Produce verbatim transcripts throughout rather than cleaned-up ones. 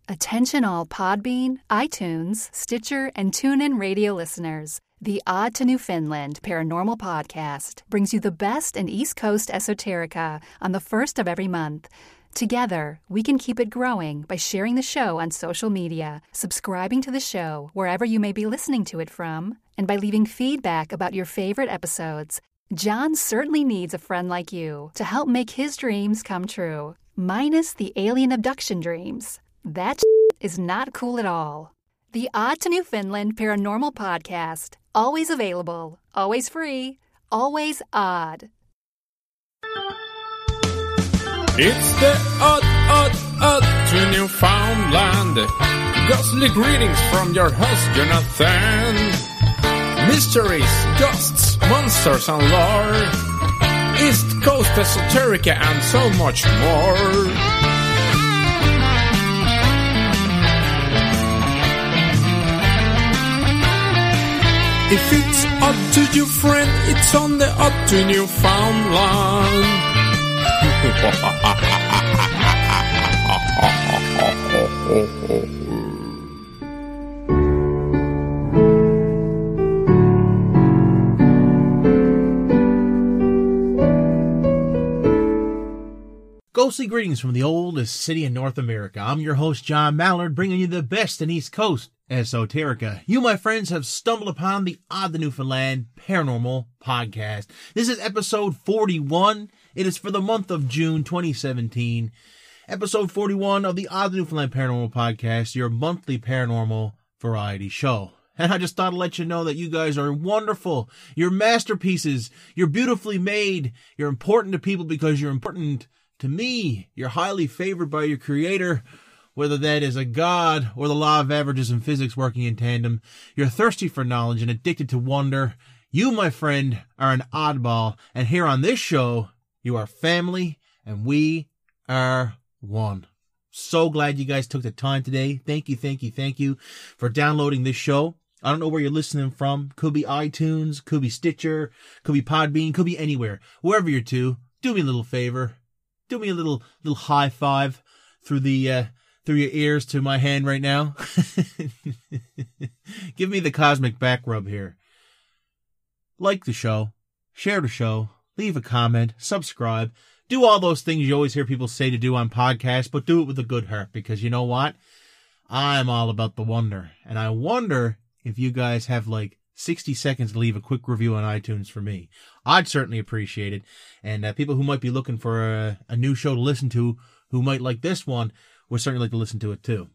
Attention all Podbean, iTunes, Stitcher, and TuneIn radio listeners. The Odd to Newfoundland Paranormal Podcast brings you the best in East Coast esoterica on the first of every month. Together, we can keep it growing by sharing the show on social media, subscribing to the show wherever you may be listening to it from, and by leaving feedback about your favorite episodes. John certainly needs a friend like you to help make his dreams come true, minus the alien abduction dreams. That is not cool at all. The Odd to Newfoundland Paranormal Podcast. Always available, always free, always odd. It's the Odd, Odd, Odd to Newfoundland. Ghostly greetings from your host, Jonathan. Mysteries, ghosts, monsters, and lore. East Coast esoterica and so much more. If it's odd to you, friend, it's on the Odd to Newfoundland. Ghostly greetings from the oldest city in North America. I'm your host, John Mallard, bringing you the best in East Coast esoterica. You, my friends, have stumbled upon the Odd to Newfoundland Paranormal Podcast. This is episode forty-one. It is for the month of June twenty seventeen. Episode forty-one of the Odd to Newfoundland Paranormal Podcast, your monthly paranormal variety show. And I just thought I'd let you know that you guys are wonderful. You're masterpieces. You're beautifully made. You're important to people because you're important to me. You're highly favored by your creator, whether that is a god or the law of averages and physics working in tandem. You're thirsty for knowledge and addicted to wonder. You, my friend, are an oddball. And here on this show, you are family and we are one. So glad you guys took the time today. Thank you, thank you, thank you for downloading this show. I don't know where you're listening from. Could be iTunes, could be Stitcher, could be Podbean, could be anywhere. Wherever you're to, do me a little favor. Do me a little little high five through the uh, through your ears to my hand right now. Give me the cosmic back rub here. Like the show, share the show, leave a comment, subscribe. Do all those things you always hear people say to do on podcasts, but do it with a good heart, because you know what? I'm all about the wonder. And I wonder if you guys have like sixty seconds to leave a quick review on iTunes for me. I'd certainly appreciate it. And uh, people who might be looking for a, a new show to listen to, who might like this one, would certainly like to listen to it too.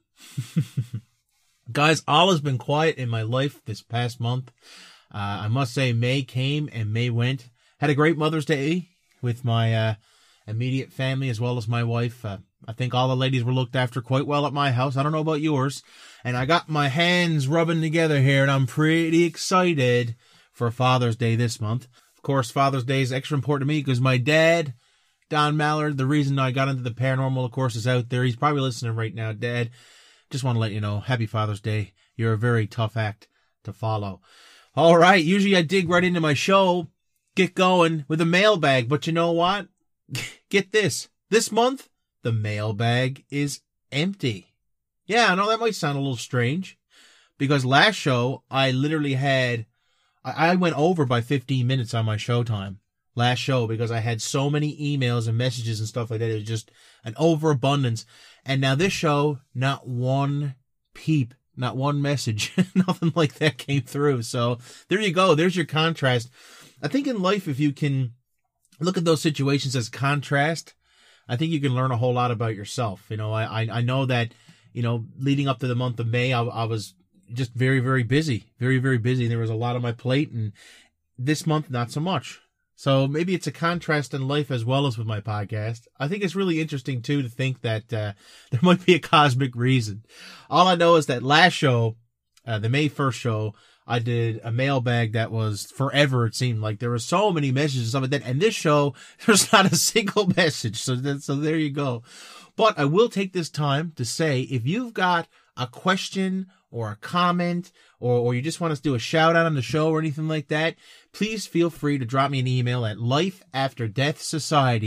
Guys, all has been quiet in my life this past month. Uh, I must say May came and May went. Had a great Mother's Day with my uh, immediate family as well as my wife. Uh, I think all the ladies were looked after quite well at my house. I don't know about yours. And I got my hands rubbing together here, and I'm pretty excited for Father's Day this month. Of course, Father's Day is extra important to me because my dad, Don Mallard, the reason I got into the paranormal, of course, is out there. He's probably listening right now. Dad, just want to let you know, happy Father's Day. You're a very tough act to follow. All right, usually I dig right into my show, get going with a mailbag, but you know what? Get this. This month, the mailbag is empty. Yeah, I know that might sound a little strange, because last show, I literally had, I, I went over by fifteen minutes on my show time. Last show, because I had so many emails and messages and stuff like that. It was just an overabundance. And now this show, not one peep, not one message, nothing like that came through. So there you go. There's your contrast. I think in life, if you can look at those situations as contrast, I think you can learn a whole lot about yourself. You know, I, I know that, you know, leading up to the month of May, I, I was just very, very busy, very, very busy. There was a lot on my plate, and this month, not so much. So maybe it's a contrast in life as well as with my podcast. I think it's really interesting, too, to think that uh, there might be a cosmic reason. All I know is that last show, uh, the May first show, I did a mailbag that was forever, it seemed like. There were so many messages and stuff like that. And this show, there's not a single message. So, that, so there you go. But I will take this time to say, if you've got a question or a comment, or, or you just want us to do a shout out on the show or anything like that, please feel free to drop me an email at lifeafterdeathsociety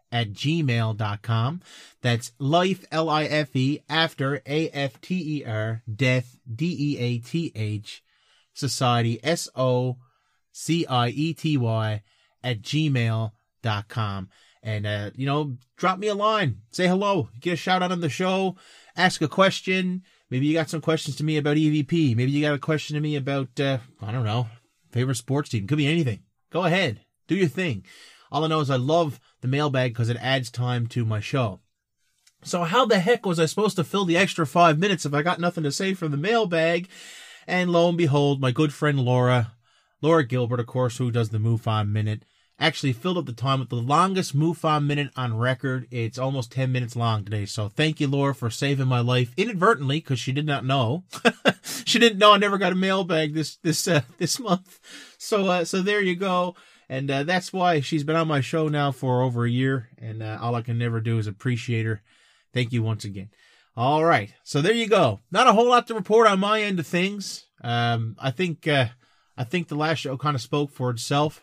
at gmail dot com. That's life, L I F E, after, A F T E R, death, D E A T H, society, S O C I E T Y, at gmail dot com. And, uh, you know, drop me a line. Say hello. Get a shout out on the show. Ask a question. Maybe you got some questions to me about E V P. Maybe you got a question to me about, uh, I don't know, favorite sports team. Could be anything. Go ahead. Do your thing. All I know is I love the mailbag because it adds time to my show. So how the heck was I supposed to fill the extra five minutes if I got nothing to say from the mailbag? And lo and behold, my good friend Laura, Laura Gilbert, of course, who does the MUFON Minute, actually filled up the time with the longest MUFON Minute on record. It's almost ten minutes long today. So thank you, Laura, for saving my life inadvertently because she did not know. She didn't know I never got a mailbag this this uh, this month. So uh, so there you go. And uh, that's why she's been on my show now for over a year. And uh, all I can never do is appreciate her. Thank you once again. All right. So there you go. Not a whole lot to report on my end of things. Um, I think uh, I think the last show kind of spoke for itself.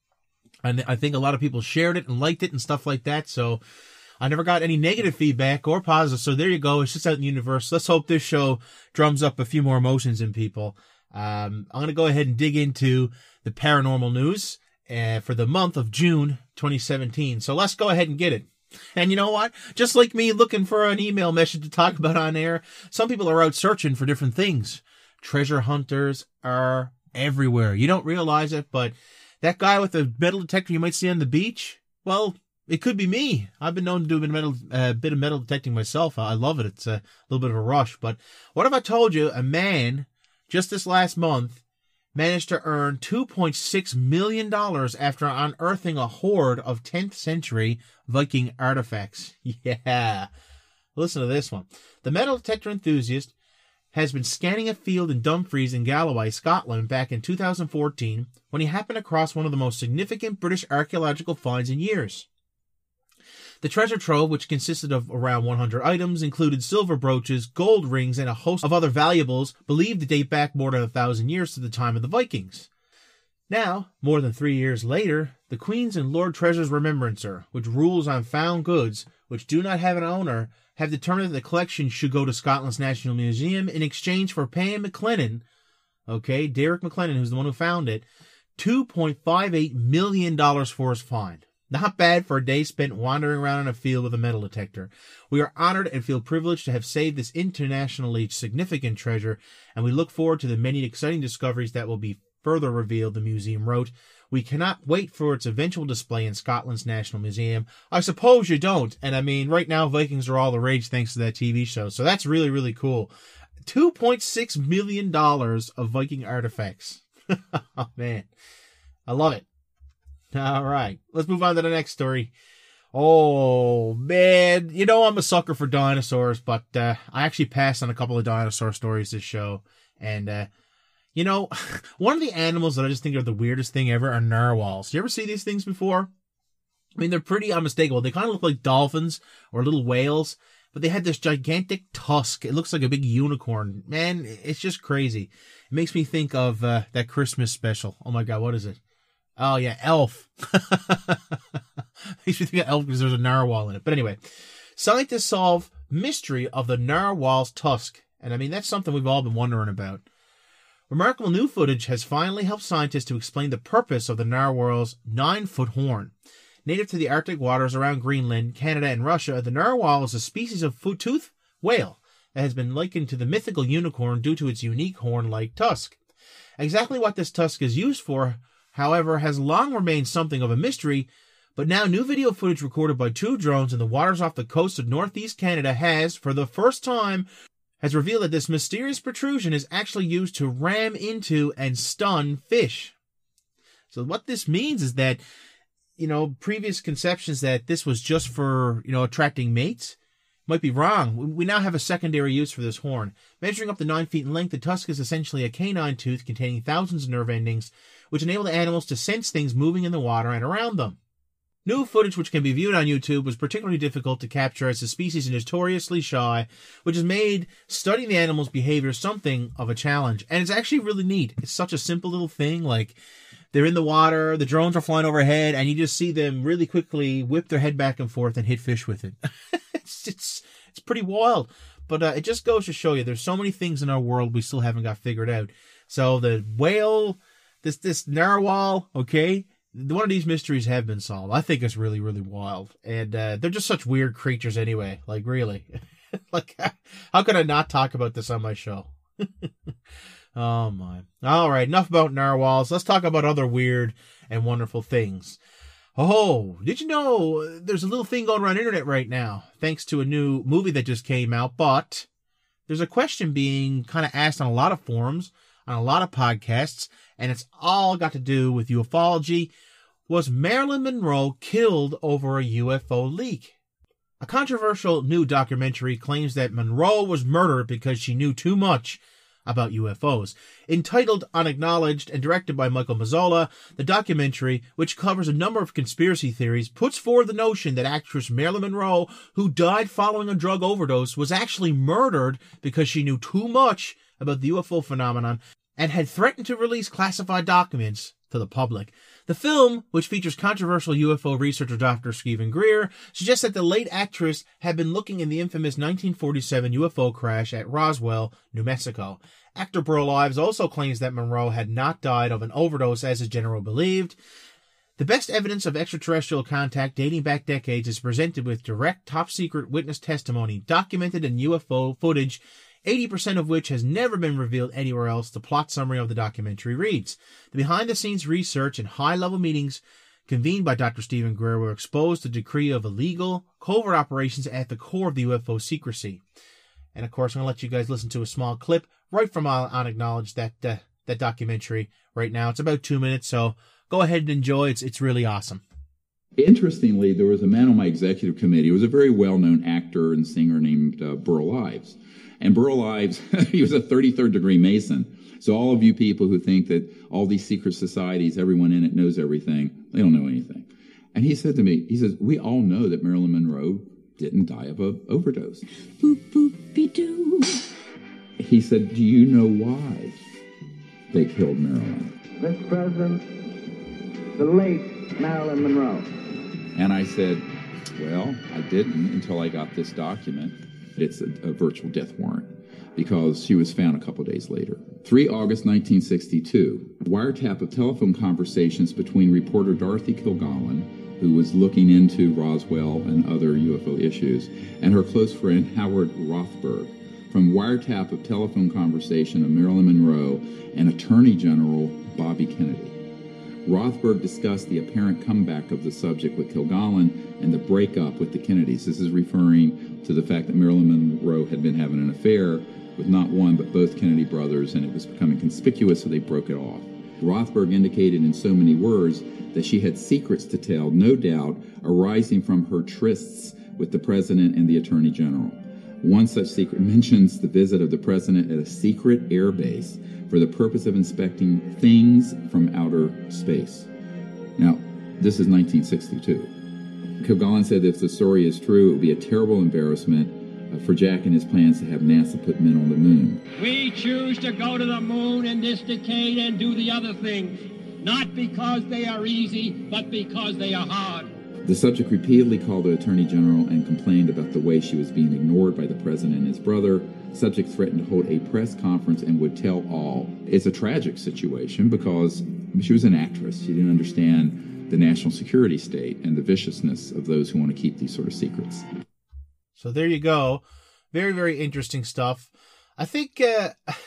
And I think a lot of people shared it and liked it and stuff like that. So I never got any negative feedback or positive. So there you go. It's just out in the universe. Let's hope this show drums up a few more emotions in people. Um, I'm going to go ahead and dig into the paranormal news uh, for the month of June twenty seventeen. So let's go ahead and get it. And you know what? Just like me looking for an email message to talk about on air, some people are out searching for different things. Treasure hunters are everywhere. You don't realize it, but that guy with the metal detector you might see on the beach, well, it could be me. I've been known to do a bit of metal, uh, bit of metal detecting myself. I love it. It's a little bit of a rush. But what if I told you a man just this last month managed to earn two point six million dollars after unearthing a hoard of tenth century Viking artifacts? Yeah. Listen to this one. The metal detector enthusiast has been scanning a field in Dumfries in Galloway, Scotland back in two thousand fourteen when he happened across one of the most significant British archaeological finds in years. The treasure trove, which consisted of around one hundred items, included silver brooches, gold rings, and a host of other valuables believed to date back more than a thousand years to the time of the Vikings. Now, more than three years later, the Queen's and Lord Treasurer's Remembrancer, which rules on found goods which do not have an owner, have determined that the collection should go to Scotland's National Museum in exchange for paying McLennan, okay, Derek McLennan, who's the one who found it, two point five eight million dollars for his find. Not bad for a day spent wandering around in a field with a metal detector. We are honored and feel privileged to have saved this internationally significant treasure, and we look forward to the many exciting discoveries that will be further revealed, the museum wrote. We cannot wait for its eventual display in Scotland's National Museum. I suppose you don't. And I mean, right now, Vikings are all the rage thanks to that T V show. So that's really, really cool. two point six million dollars of Viking artifacts. Oh, man. I love it. All right. Let's move on to the next story. Oh, man. You know, I'm a sucker for dinosaurs, but uh, I actually passed on a couple of dinosaur stories this show. And, uh, you know, one of the animals that I just think are the weirdest thing ever are narwhals. You ever see these things before? I mean, they're pretty unmistakable. They kind of look like dolphins or little whales, but they had this gigantic tusk. It looks like a big unicorn. Man, it's just crazy. It makes me think of uh, that Christmas special. Oh, my God, what is it? Oh, yeah, Elf. Makes me think of Elf because there's a narwhal in it. But anyway, scientists solve mystery of the narwhal's tusk. And, I mean, that's something we've all been wondering about. Remarkable new footage has finally helped scientists to explain the purpose of the narwhal's nine-foot horn. Native to the Arctic waters around Greenland, Canada, and Russia, the narwhal is a species of foot-tooth whale that has been likened to the mythical unicorn due to its unique horn-like tusk. Exactly what this tusk is used for, however, has long remained something of a mystery, but now new video footage recorded by two drones in the waters off the coast of northeast Canada has, for the first time, has revealed that this mysterious protrusion is actually used to ram into and stun fish. So what this means is that, you know, previous conceptions that this was just for, you know, attracting mates might be wrong. We now have a secondary use for this horn. Measuring up to nine feet in length, the tusk is essentially a canine tooth containing thousands of nerve endings, which enable the animals to sense things moving in the water and around them. New footage which can be viewed on YouTube was particularly difficult to capture as the species is notoriously shy, which has made studying the animal's behavior something of a challenge. And it's actually really neat. It's such a simple little thing, like they're in the water, the drones are flying overhead, and you just see them really quickly whip their head back and forth and hit fish with it. it's, it's, it's pretty wild. But uh, it just goes to show you there's so many things in our world we still haven't got figured out. So the whale, this this narwhal, okay, one of these mysteries have been solved. I think it's really, really wild. And uh, they're just such weird creatures anyway. Like, really. Like, how could I not talk about this on my show? Oh, my. All right, enough about narwhals. Let's talk about other weird and wonderful things. Oh, did you know there's a little thing going around the internet right now, thanks to a new movie that just came out, but there's a question being kind of asked on a lot of forums, on a lot of podcasts, and it's all got to do with ufology. Was Marilyn Monroe killed over a U F O leak? A controversial new documentary claims that Monroe was murdered because she knew too much about U F Os. Entitled Unacknowledged and directed by Michael Mazzola, the documentary, which covers a number of conspiracy theories, puts forward the notion that actress Marilyn Monroe, who died following a drug overdose, was actually murdered because she knew too much about the U F O phenomenon and had threatened to release classified documents to the public. The film, which features controversial U F O researcher Doctor Stephen Greer, suggests that the late actress had been looking in the infamous nineteen forty-seven U F O crash at Roswell, New Mexico. Actor Burl Ives also claims that Monroe had not died of an overdose as is generally believed. The best evidence of extraterrestrial contact dating back decades is presented with direct top-secret witness testimony documented in U F O footage, eighty percent of which has never been revealed anywhere else. The plot summary of the documentary reads, the behind-the-scenes research and high-level meetings convened by Doctor Stephen Greer were exposed to the degree of illegal, covert operations at the core of the U F O secrecy. And, of course, I'm going to let you guys listen to a small clip right from Unacknowledged, that uh, that documentary right now. It's about two minutes, so go ahead and enjoy. It's, it's really awesome. Interestingly, there was a man on my executive committee. He was a very well-known actor and singer named uh, Burl Ives. And Burl Ives, he was a thirty-third degree Mason. So all of you people who think that all these secret societies, everyone in it knows everything, they don't know anything. And he said to me, he says, we all know that Marilyn Monroe didn't die of an overdose. Boop, boop, doo. He said, do you know why they killed Marilyn? Mister President, the late Marilyn Monroe. And I said, well, I didn't until I got this document. It's a, a virtual death warrant because she was found a couple days later. the third of August nineteen sixty-two, wiretap of telephone conversations between reporter Dorothy Kilgallen, who was looking into Roswell and other U F O issues, and her close friend Howard Rothberg, from wiretap of telephone conversation of Marilyn Monroe and Attorney General Bobby Kennedy. Rothberg discussed the apparent comeback of the subject with Kilgallen and the breakup with the Kennedys. This is referring to the fact that Marilyn Monroe had been having an affair with not one but both Kennedy brothers, and it was becoming conspicuous, so they broke it off. Rothberg indicated in so many words that she had secrets to tell, no doubt arising from her trysts with the President and the Attorney General. One such secret mentions the visit of the President at a secret air base for the purpose of inspecting things from outer space. Now, this is nineteen sixty-two. Kilgallen said if the story is true, it would be a terrible embarrassment uh, for Jack and his plans to have NASA put men on the moon. We choose to go to the moon in this decade and do the other things, not because they are easy, but because they are hard. The subject repeatedly called the Attorney General and complained about the way she was being ignored by the President and his brother. Subject threatened to hold a press conference and would tell all. It's a tragic situation because she was an actress. She didn't understand the national security state and the viciousness of those who want to keep these sort of secrets. So there you go. Very, very interesting stuff. I think, uh,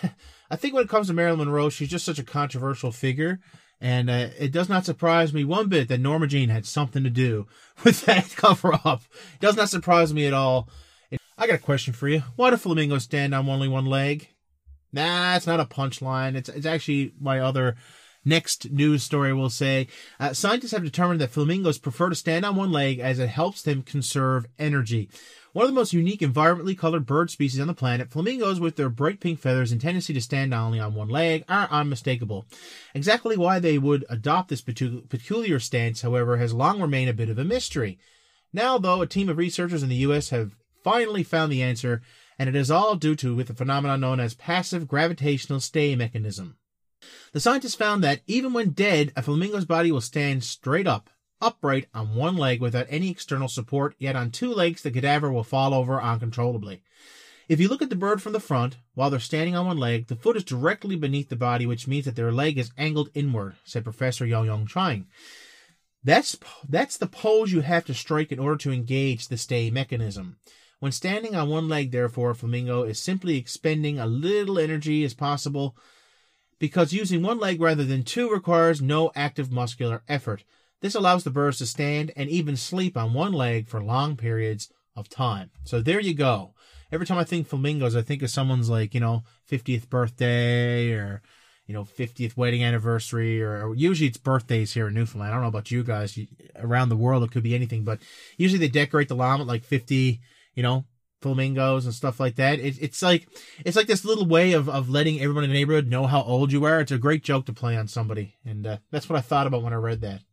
I think when it comes to Marilyn Monroe, she's just such a controversial figure. And uh, it does not surprise me one bit that Norma Jean had something to do with that cover-up. It does not surprise me at all. I got a question for you. Why do flamingos stand on only one leg? Nah, it's not a punchline. It's it's actually my other next news story, we'll say. Uh, scientists have determined that flamingos prefer to stand on one leg as it helps them conserve energy. One of the most unique environmentally colored bird species on the planet, flamingos with their bright pink feathers and tendency to stand only on one leg are unmistakable. Exactly why they would adopt this peculiar stance, however, has long remained a bit of a mystery. Now, though, a team of researchers in the U S have finally found the answer, and it is all due to with the phenomenon known as passive gravitational stay mechanism. The scientists found that even when dead, a flamingo's body will stand straight up, upright on one leg without any external support, yet on two legs the cadaver will fall over uncontrollably. If you look at the bird from the front, while they're standing on one leg, the foot is directly beneath the body, which means that their leg is angled inward, said Professor Yo-Young Chang. That's, that's the pose you have to strike in order to engage the stay mechanism. When standing on one leg, therefore, a flamingo is simply expending a little energy as possible, because using one leg rather than two requires no active muscular effort. This allows the birds to stand and even sleep on one leg for long periods of time. So there you go. Every time I think flamingos, I think of someone's, like, you know, fiftieth birthday or, you know, fiftieth wedding anniversary, or, or usually it's birthdays here in Newfoundland. I don't know about you guys. You, around the world, it could be anything, but usually they decorate the lawn with like fifty, you know, flamingos and stuff like that. It, it's like it's like this little way of, of letting everyone in the neighborhood know how old you are. It's a great joke to play on somebody, and uh, that's what I thought about when I read that.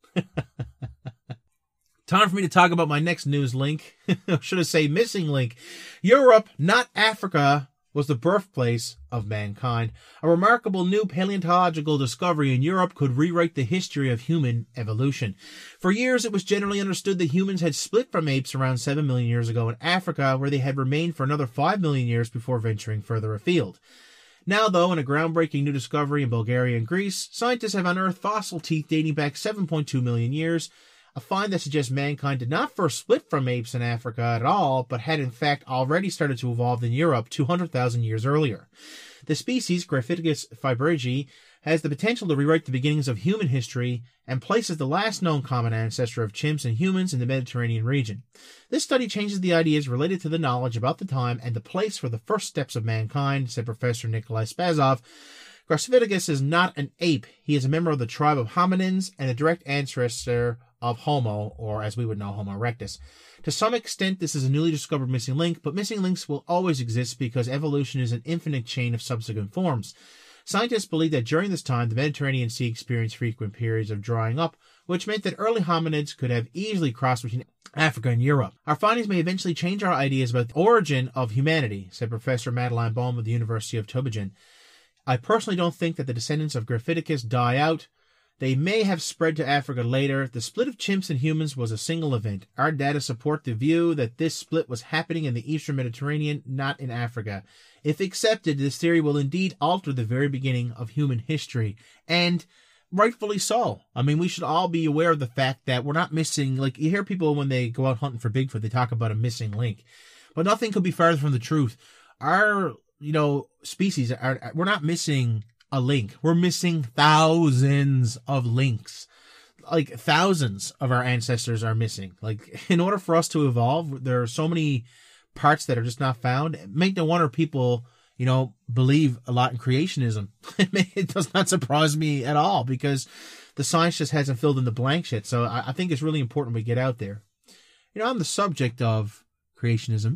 Time for me to talk about my next news link. Should I say missing link? Europe, not Africa, was the birthplace of mankind. A remarkable new paleontological discovery in Europe could rewrite the history of human evolution. For years, it was generally understood that humans had split from apes around seven million years ago in Africa, where they had remained for another five million years before venturing further afield. Now, though, in a groundbreaking new discovery in Bulgaria and Greece, scientists have unearthed fossil teeth dating back seven point two million years, a find that suggests mankind did not first split from apes in Africa at all, but had in fact already started to evolve in Europe two hundred thousand years earlier. The species, Gryphaticus fibrigi, has the potential to rewrite the beginnings of human history and places the last known common ancestor of chimps and humans in the Mediterranean region. This study changes the ideas related to the knowledge about the time and the place for the first steps of mankind, said Professor Nikolai Spazov. Gryphaticus is not an ape. He is a member of the tribe of hominins and a direct ancestor of Homo, or as we would know, Homo erectus. To some extent, this is a newly discovered missing link, but missing links will always exist because evolution is an infinite chain of subsequent forms. Scientists believe that during this time, the Mediterranean Sea experienced frequent periods of drying up, which meant that early hominids could have easily crossed between Africa and Europe. Our findings may eventually change our ideas about the origin of humanity, said Professor Madeleine Bohm of the University of Tübingen. I personally don't think that the descendants of Gryphaticus die out. They may have spread to Africa later. The split of chimps and humans was a single event. Our data support the view that this split was happening in the eastern Mediterranean, not in Africa. If accepted, this theory will indeed alter the very beginning of human history. And rightfully so. I mean, we should all be aware of the fact that we're not missing, like, you hear people when they go out hunting for Bigfoot, they talk about a missing link. But nothing could be farther from the truth. Our, you know, species, are, we're not missing a link. We're missing thousands of links. Like, thousands of our ancestors are missing. Like, in order for us to evolve, there are so many parts that are just not found. Make no wonder people, you know, believe a lot in creationism. It does not surprise me at all, because the science just hasn't filled in the blanks yet. So I, I think it's really important we get out there. You know, on the subject of creationism,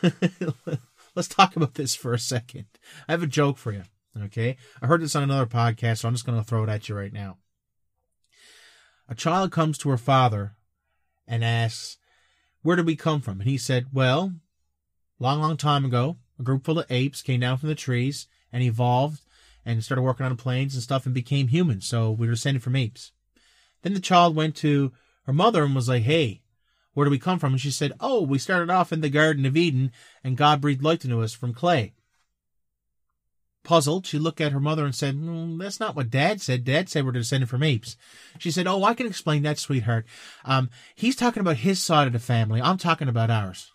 let's talk about this for a second. I have a joke for you. Okay, I heard this on another podcast, so I'm just going to throw it at you right now. A child comes to her father and asks, where did we come from? And he said, well, long, long time ago, a group full of apes came down from the trees and evolved and started working on the plains and stuff and became humans, so we were descended from apes. Then the child went to her mother and was like, hey, where did we come from? And she said, oh, we started off in the Garden of Eden and God breathed life into us from clay. Puzzled, she looked at her mother and said, mm, that's not what Dad said. Dad said we're descended from apes. She said, oh, I can explain that, sweetheart. Um, he's talking about his side of the family. I'm talking about ours.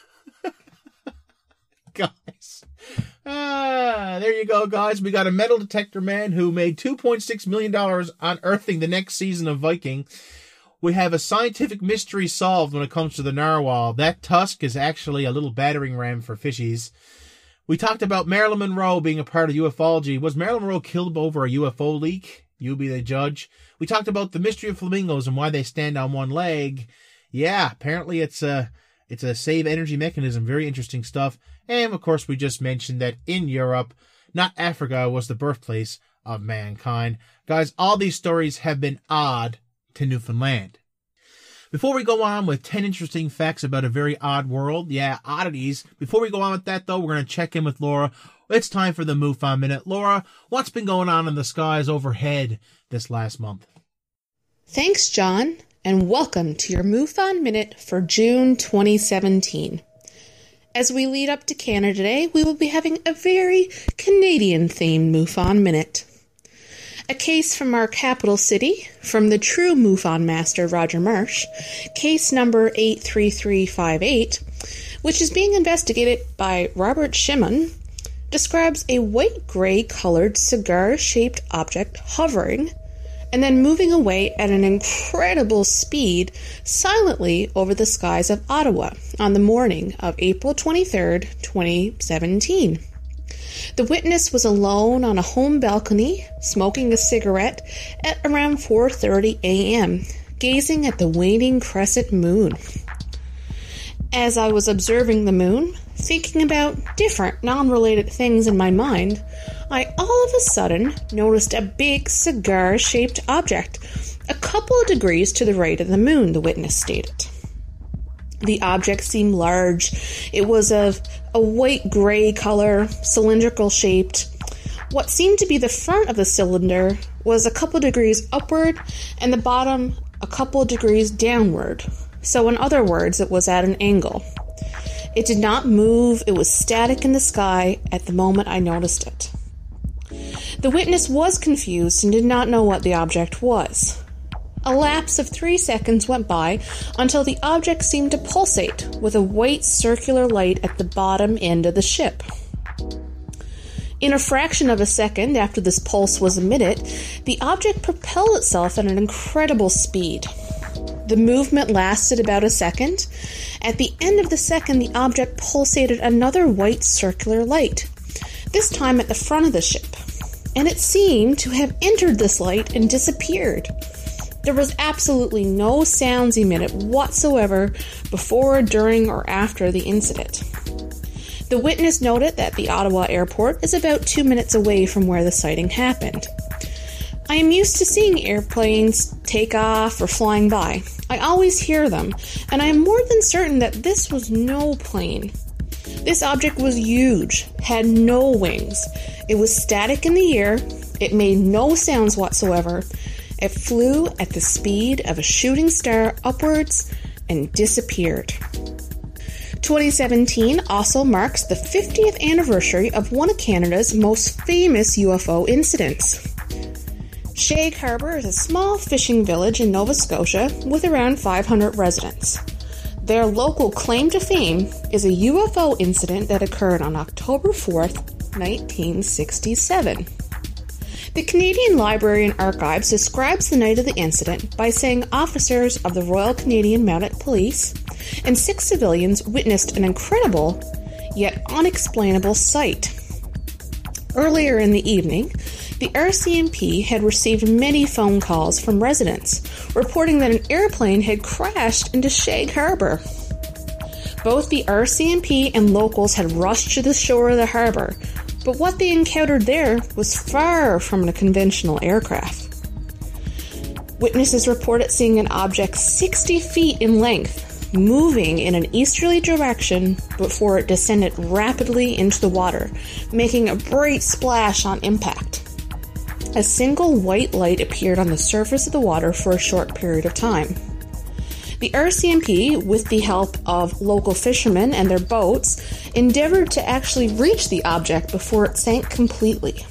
Guys. Ah, there you go, guys. We got a metal detector man who made two point six million dollars unearthing the next season of Viking. We have a scientific mystery solved when it comes to the narwhal. That tusk is actually a little battering ram for fishies. We talked about Marilyn Monroe being a part of ufology. Was Marilyn Monroe killed over a U F O leak? You be the judge. We talked about the mystery of flamingos and why they stand on one leg. Yeah, apparently it's a, it's a save energy mechanism. Very interesting stuff. And, of course, we just mentioned that in Europe, not Africa, was the birthplace of mankind. Guys, all these stories have been odd to Newfoundland. Before we go on with ten interesting facts about a very odd world, yeah, oddities. Before we go on with that, though, we're going to check in with Laura. It's time for the MUFON Minute. Laura, what's been going on in the skies overhead this last month? Thanks, John, and welcome to your MUFON Minute for June twenty seventeen. As we lead up to Canada Day, we will be having a very Canadian-themed MUFON Minute. A case from our capital city, from the true MUFON master Roger Marsh, case number eight three three five eight, which is being investigated by Robert Shimon, describes a white-gray colored cigar-shaped object hovering and then moving away at an incredible speed silently over the skies of Ottawa on the morning of April twenty-third, twenty seventeen. The witness was alone on a home balcony, smoking a cigarette at around four thirty a.m., gazing at the waning crescent moon. As I was observing the moon, thinking about different non-related things in my mind, I all of a sudden noticed a big cigar-shaped object a couple of degrees to the right of the moon, the witness stated. The object seemed large. It was of a white-gray color, cylindrical-shaped. What seemed to be the front of the cylinder was a couple degrees upward and the bottom a couple degrees downward. So in other words, it was at an angle. It did not move. It was static in the sky at the moment I noticed it. The witness was confused and did not know what the object was. A lapse of three seconds went by until the object seemed to pulsate with a white circular light at the bottom end of the ship. In a fraction of a second after this pulse was emitted, the object propelled itself at an incredible speed. The movement lasted about a second. At the end of the second, the object pulsated another white circular light, this time at the front of the ship, and it seemed to have entered this light and disappeared. There was absolutely no sounds emitted whatsoever before, during, or after the incident. The witness noted that the Ottawa airport is about two minutes away from where the sighting happened. I am used to seeing airplanes take off or flying by. I always hear them, and I am more than certain that this was no plane. This object was huge, had no wings. It was static in the air. It made no sounds whatsoever. It flew at the speed of a shooting star upwards and disappeared. twenty seventeen also marks the fiftieth anniversary of one of Canada's most famous U F O incidents. Shag Harbour is a small fishing village in Nova Scotia with around five hundred residents. Their local claim to fame is a U F O incident that occurred on October fourth, nineteen sixty-seven. The Canadian Library and Archives describes the night of the incident by saying officers of the Royal Canadian Mounted Police and six civilians witnessed an incredible yet unexplainable sight. Earlier in the evening, the R C M P had received many phone calls from residents reporting that an airplane had crashed into Shag Harbour. Both the R C M P and locals had rushed to the shore of the harbour, but what they encountered there was far from a conventional aircraft. Witnesses reported seeing an object sixty feet in length, moving in an easterly direction before it descended rapidly into the water, making a bright splash on impact. A single white light appeared on the surface of the water for a short period of time. The R C M P, with the help of local fishermen and their boats, endeavored to actually reach the object before it sank completely.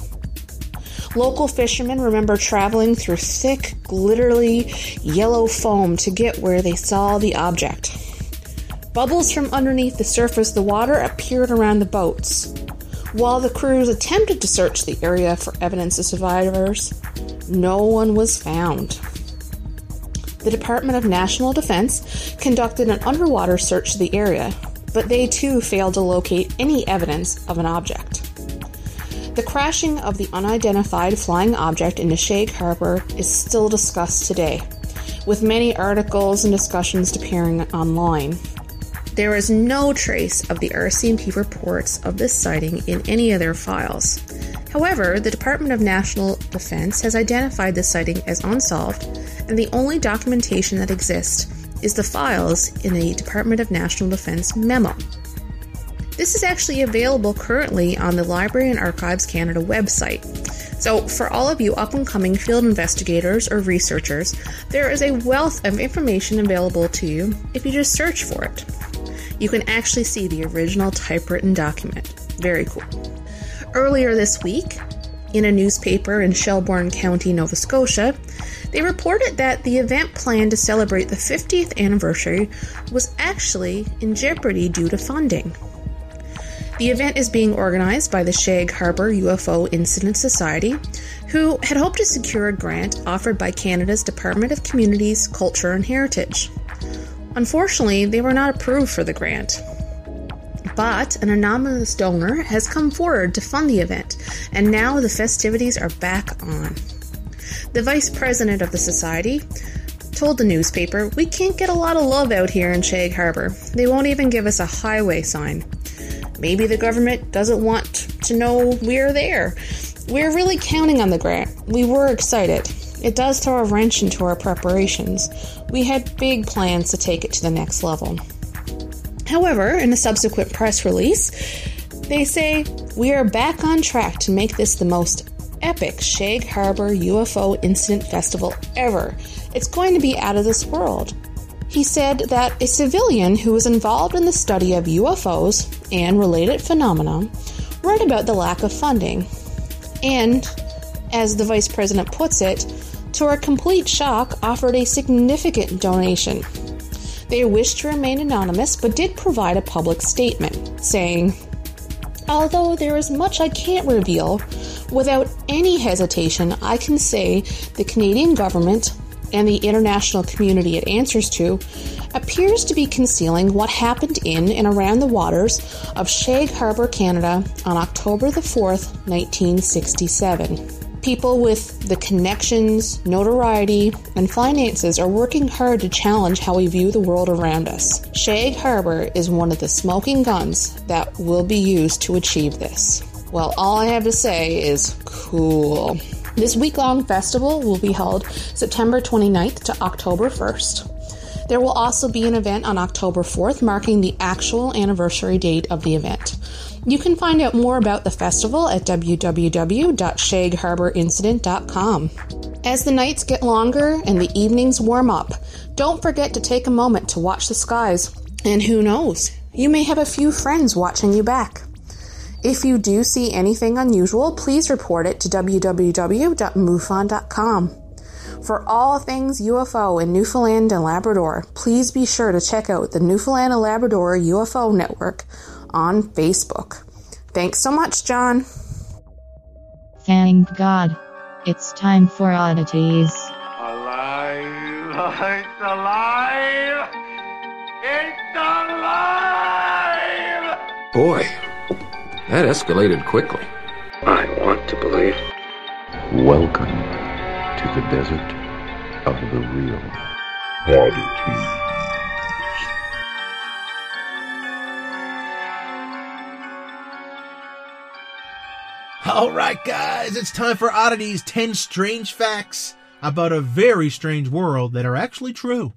Local fishermen remember traveling through thick, glittery, yellow foam to get where they saw the object. Bubbles from underneath the surface of the water appeared around the boats. While the crews attempted to search the area for evidence of survivors, no one was found. The Department of National Defense conducted an underwater search of the area, but they too failed to locate any evidence of an object. The crashing of the unidentified flying object into Shag Harbour is still discussed today, with many articles and discussions appearing online. There is no trace of the R C M P reports of this sighting in any of their files. However, the Department of National Defense has identified the sighting as unsolved, and the only documentation that exists is the files in the Department of National Defense memo. This is actually available currently on the Library and Archives Canada website. So for all of you up-and-coming field investigators or researchers, there is a wealth of information available to you if you just search for it. You can actually see the original typewritten document. Very cool. Earlier this week, in a newspaper in Shelburne County, Nova Scotia, they reported that the event planned to celebrate the fiftieth anniversary was actually in jeopardy due to funding. The event is being organized by the Shag Harbor U F O Incident Society, who had hoped to secure a grant offered by Canada's Department of Communities, Culture and Heritage. Unfortunately, they were not approved for the grant. But an anonymous donor has come forward to fund the event, and now the festivities are back on. The vice president of the society told the newspaper, "We can't get a lot of love out here in Shag Harbor. They won't even give us a highway sign. Maybe the government doesn't want to know we're there. We're really counting on the grant. We were excited. It does throw a wrench into our preparations. We had big plans to take it to the next level." However, in a subsequent press release, they say, "We are back on track to make this the most epic Shag Harbor U F O Incident Festival ever. It's going to be out of this world." He said that a civilian who was involved in the study of U F Os and related phenomena wrote about the lack of funding. And, as the vice president puts it, to our complete shock, offered a significant donation. They wished to remain anonymous, but did provide a public statement, saying, "Although there is much I can't reveal, without any hesitation I can say the Canadian government and the international community it answers to appears to be concealing what happened in and around the waters of Shag Harbor, Canada on October the fourth, nineteen sixty-seven. People with the connections, notoriety, and finances are working hard to challenge how we view the world around us. Shag Harbor is one of the smoking guns that will be used to achieve this." Well, all I have to say is cool. This week-long festival will be held September twenty-ninth to October first. There will also be an event on October fourth, marking the actual anniversary date of the event. You can find out more about the festival at w w w dot shag harbor incident dot com. As the nights get longer and the evenings warm up, don't forget to take a moment to watch the skies. And who knows, you may have a few friends watching you back. If you do see anything unusual, please report it to w w w dot M U F O N dot com. For all things U F O in Newfoundland and Labrador, please be sure to check out the Newfoundland and Labrador U F O Network on Facebook. Thanks so much, John. Thank God. It's time for oddities. Alive! It's alive! It's alive! Boy, that escalated quickly. I want to believe. Welcome to the desert of the real. Oddities. All right, guys, it's time for Oddities, ten strange facts about a very strange world that are actually true.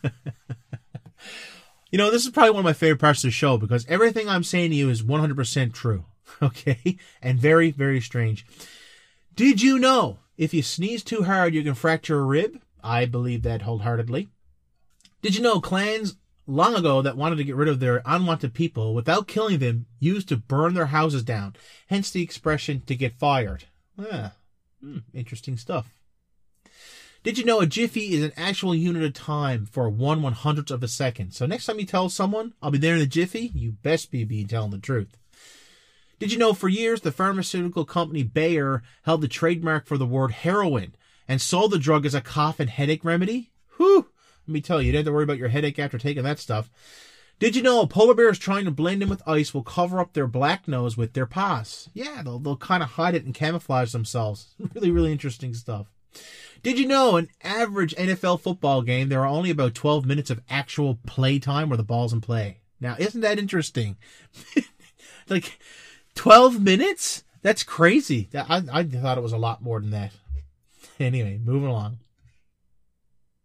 You know, this is probably one of my favorite parts of the show because everything I'm saying to you is one hundred percent true, okay? And very, very strange. Did you know if you sneeze too hard, you can fracture a rib? I believe that wholeheartedly. Did you know clans long ago that wanted to get rid of their unwanted people without killing them used to burn their houses down, hence the expression to get fired? Ah, hmm, interesting stuff. Did you know a jiffy is an actual unit of time for one one hundredth of a second? So next time you tell someone, I'll be there in a jiffy, you best be, be telling the truth. Did you know for years the pharmaceutical company Bayer held the trademark for the word heroin and sold the drug as a cough and headache remedy? Whew! Let me tell you, you don't have to worry about your headache after taking that stuff. Did you know polar bears trying to blend in with ice will cover up their black nose with their paws? Yeah, they'll, they'll kind of hide it and camouflage themselves. Really, really interesting stuff. Did you know an average N F L football game, there are only about twelve minutes of actual play time where the ball's in play? Now, isn't that interesting? Like, twelve minutes? That's crazy. I, I thought it was a lot more than that. Anyway, moving along.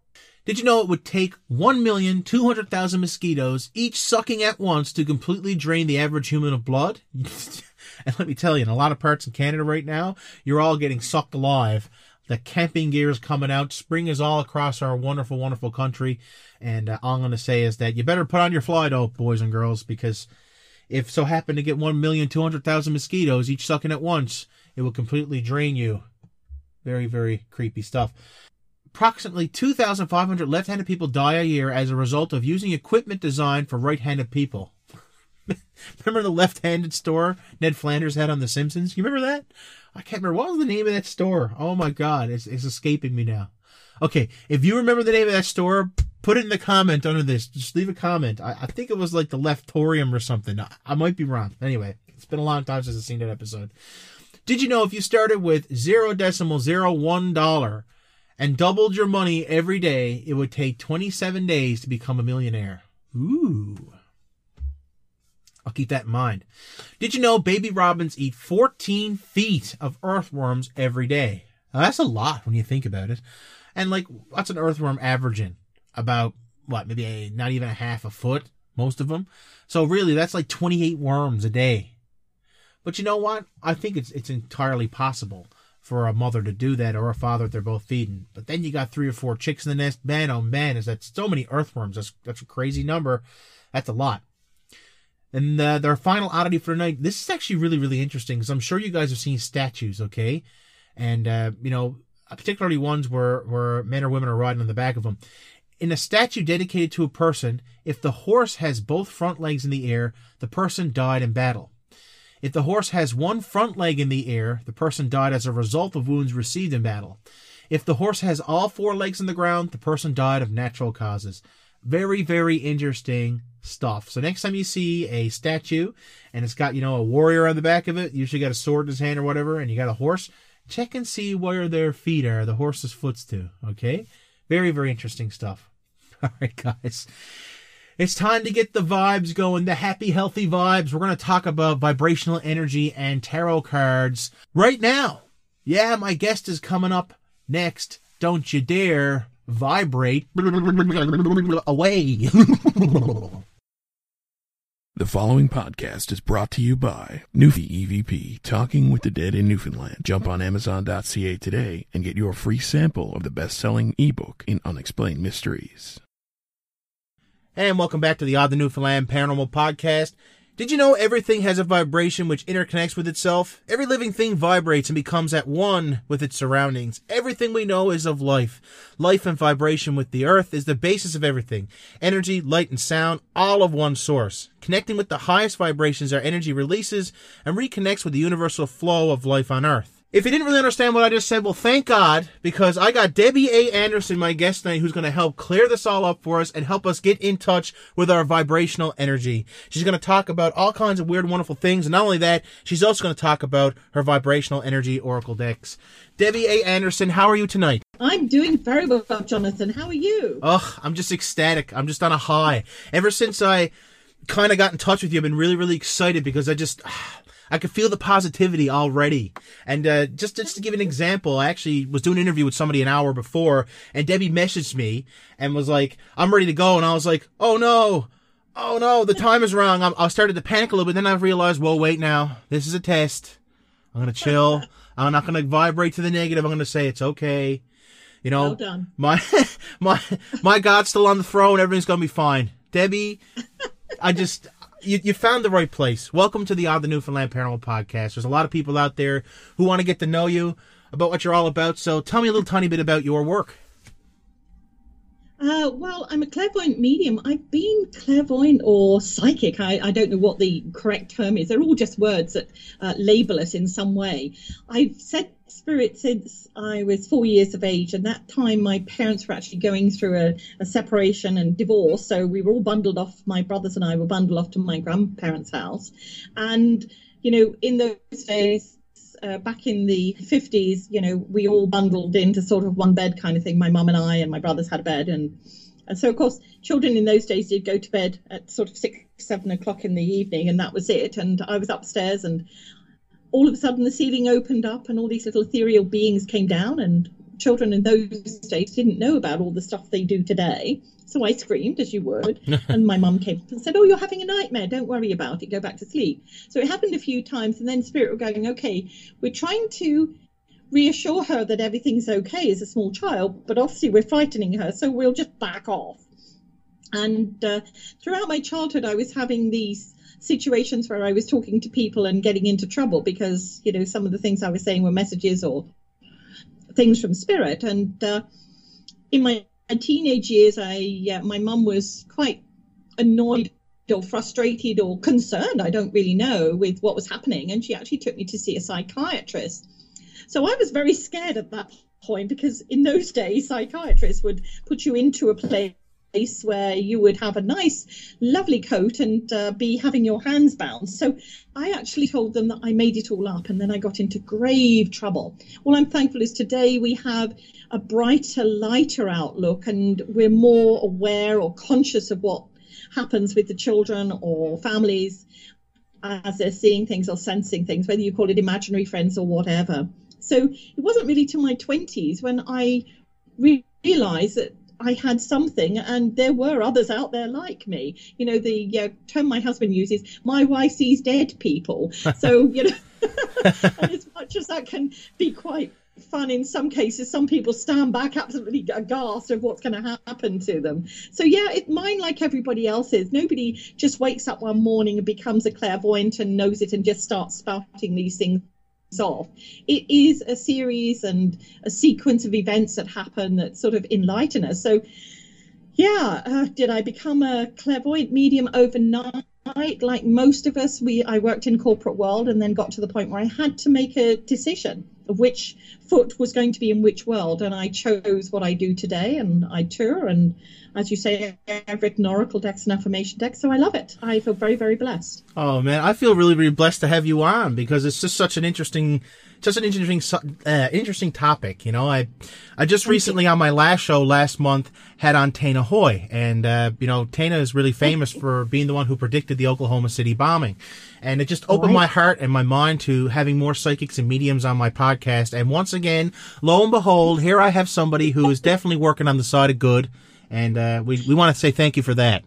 Did you know it would take one million two hundred thousand mosquitoes, each sucking at once, to completely drain the average human of blood? And let me tell you, in a lot of parts in Canada right now, you're all getting sucked alive. The camping gear is coming out. Spring is all across our wonderful, wonderful country. And uh, all I'm going to say is that you better put on your fly dope, boys and girls, because if so happen to get one million two hundred thousand mosquitoes, each sucking at once, it will completely drain you. Very, very creepy stuff. Approximately two thousand five hundred left-handed people die a year as a result of using equipment designed for right-handed people. Remember the left-handed store Ned Flanders had on The Simpsons? You remember that? I can't remember. What was the name of that store? Oh my God, it's, it's escaping me now. Okay, if you remember the name of that store, put it in the comment under this. Just leave a comment. I, I think it was like the Leftorium or something. I, I might be wrong. Anyway, it's been a long time since I've seen that episode. Did you know if you started with zero decimal zero one dollar and doubled your money every day, it would take twenty-seven days to become a millionaire? Ooh. I'll keep that in mind. Did you know baby robins eat fourteen feet of earthworms every day? Now, that's a lot when you think about it. And like, what's an earthworm averaging? About, what, maybe a, not even a half a foot, most of them. So really, that's like twenty-eight worms a day. But you know what? I think it's it's entirely possible for a mother to do that, or a father if they're both feeding. But then you got three or four chicks in the nest. Man, oh man, is that so many earthworms. That's, that's a crazy number. That's a lot. And uh, their final oddity for tonight, this is actually really, really interesting, because I'm sure you guys have seen statues, okay? And, uh, you know, particularly ones where, where men or women are riding on the back of them. In a statue dedicated to a person, if the horse has both front legs in the air, the person died in battle. If the horse has one front leg in the air, the person died as a result of wounds received in battle. If the horse has all four legs in the ground, the person died of natural causes. Very, very interesting stuff. So next time you see a statue and it's got, you know, a warrior on the back of it, usually got a sword in his hand or whatever, and you got a horse, check and see where their feet are, the horse's foots to, okay? Very, very interesting stuff. All right, guys. It's time to get the vibes going, the happy, healthy vibes. We're going to talk about vibrational energy and tarot cards right now. Yeah, my guest is coming up next. Don't you dare vibrate away. The following podcast is brought to you by Newfie E V P, Talking with the Dead in Newfoundland. Jump on Amazon dot C A today and get your free sample of the best-selling ebook in Unexplained Mysteries. And welcome back to the Odd the Newfoundland Paranormal Podcast. Did you know everything has a vibration which interconnects with itself? Every living thing vibrates and becomes at one with its surroundings. Everything we know is of life. Life and vibration with the earth is the basis of everything. Energy, light, and sound, all of one source. Connecting with the highest vibrations, our energy releases and reconnects with the universal flow of life on earth. If you didn't really understand what I just said, well, thank God, because I got Debbie A. Anderson, my guest tonight, who's going to help clear this all up for us and help us get in touch with our vibrational energy. She's going to talk about all kinds of weird, wonderful things, and not only that, she's also going to talk about her vibrational energy oracle decks. Debbie A. Anderson, how are you tonight? I'm doing very well, Jonathan. How are you? Oh, I'm just ecstatic. I'm just on a high. Ever since I kind of got in touch with you, I've been really, really excited because I just... I could feel the positivity already. And uh, just, just to give an example, I actually was doing an interview with somebody an hour before, and Debbie messaged me and was like, I'm ready to go. And I was like, oh no, oh no, the time is wrong. I, I started to panic a little bit. Then I realized, well, wait now. This is a test. I'm going to chill. I'm not going to vibrate to the negative. I'm going to say it's okay. You know, well done. my, my, my God's still on the throne. Everything's going to be fine. Debbie, I just... You, you found the right place. Welcome to the Odd the Newfoundland Paranormal Podcast. There's a lot of people out there who want to get to know you, about what you're all about. So tell me a little tiny bit about your work. Uh, well, I'm a clairvoyant medium. I've been clairvoyant or psychic. I, I don't know what the correct term is. They're all just words that uh, label us in some way. I've said spirit since I was four years of age, and that time my parents were actually going through a, a separation and divorce, so we were all bundled off. My brothers and I were bundled off to my grandparents' house, and you know, in those days, uh, back in the fifties, you know, we all bundled into sort of one bed kind of thing. My mum and I and my brothers had a bed, and and so of course children in those days did go to bed at sort of six, seven o'clock in the evening, and that was it. And I was upstairs, and all of a sudden the ceiling opened up and all these little ethereal beings came down and children in those days didn't know about all the stuff they do today. So I screamed, as you would, and my mum came up and said, oh, you're having a nightmare. Don't worry about it. Go back to sleep. So it happened a few times, and then Spirit were going, okay, we're trying to reassure her that everything's okay as a small child, but obviously we're frightening her, so we'll just back off. And uh, throughout my childhood, I was having these situations where I was talking to people and getting into trouble because, you know, some of the things I was saying were messages or things from Spirit. And uh, in my teenage years, I uh, my mum was quite annoyed or frustrated or concerned, I don't really know, with what was happening. And she actually took me to see a psychiatrist. So I was very scared at that point because in those days, psychiatrists would put you into a place where you would have a nice, lovely coat and uh, be having your hands bound. So I actually told them that I made it all up, and then I got into grave trouble. All I'm thankful is today we have a brighter, lighter outlook, and we're more aware or conscious of what happens with the children or families as they're seeing things or sensing things, whether you call it imaginary friends or whatever. So it wasn't really till my twenties when I realized that I had something, and there were others out there like me. You know, the uh, term my husband uses, my wife sees dead people. So, you know, and as much as that can be quite fun in some cases, some people stand back absolutely aghast of what's going to happen to them. So, yeah, it, mine, like everybody else's, nobody just wakes up one morning and becomes a clairvoyant and knows it and just starts spouting these things off. It is a series and a sequence of events that happen that sort of enlighten us. So yeah, uh, did I become a clairvoyant medium overnight? Like most of us, we I worked in corporate world and then got to the point where I had to make a decision of which foot was going to be in which world, and I chose what I do today, and I tour, and as you say, I've written oracle decks and affirmation decks, so I love it. I feel very, very blessed. Oh man, I feel really, really blessed to have you on because it's just such an interesting, just an interesting, uh, interesting topic. You know, I, I just recently on my last show last month had on Tana Hoy, and uh, you know, Tana is really famous for being the one who predicted the Oklahoma City bombing, and it just opened my heart and my mind to having more psychics and mediums on my podcast. And once again, lo and behold, here I have somebody who is definitely working on the side of good. And uh, we we want to say thank you for that.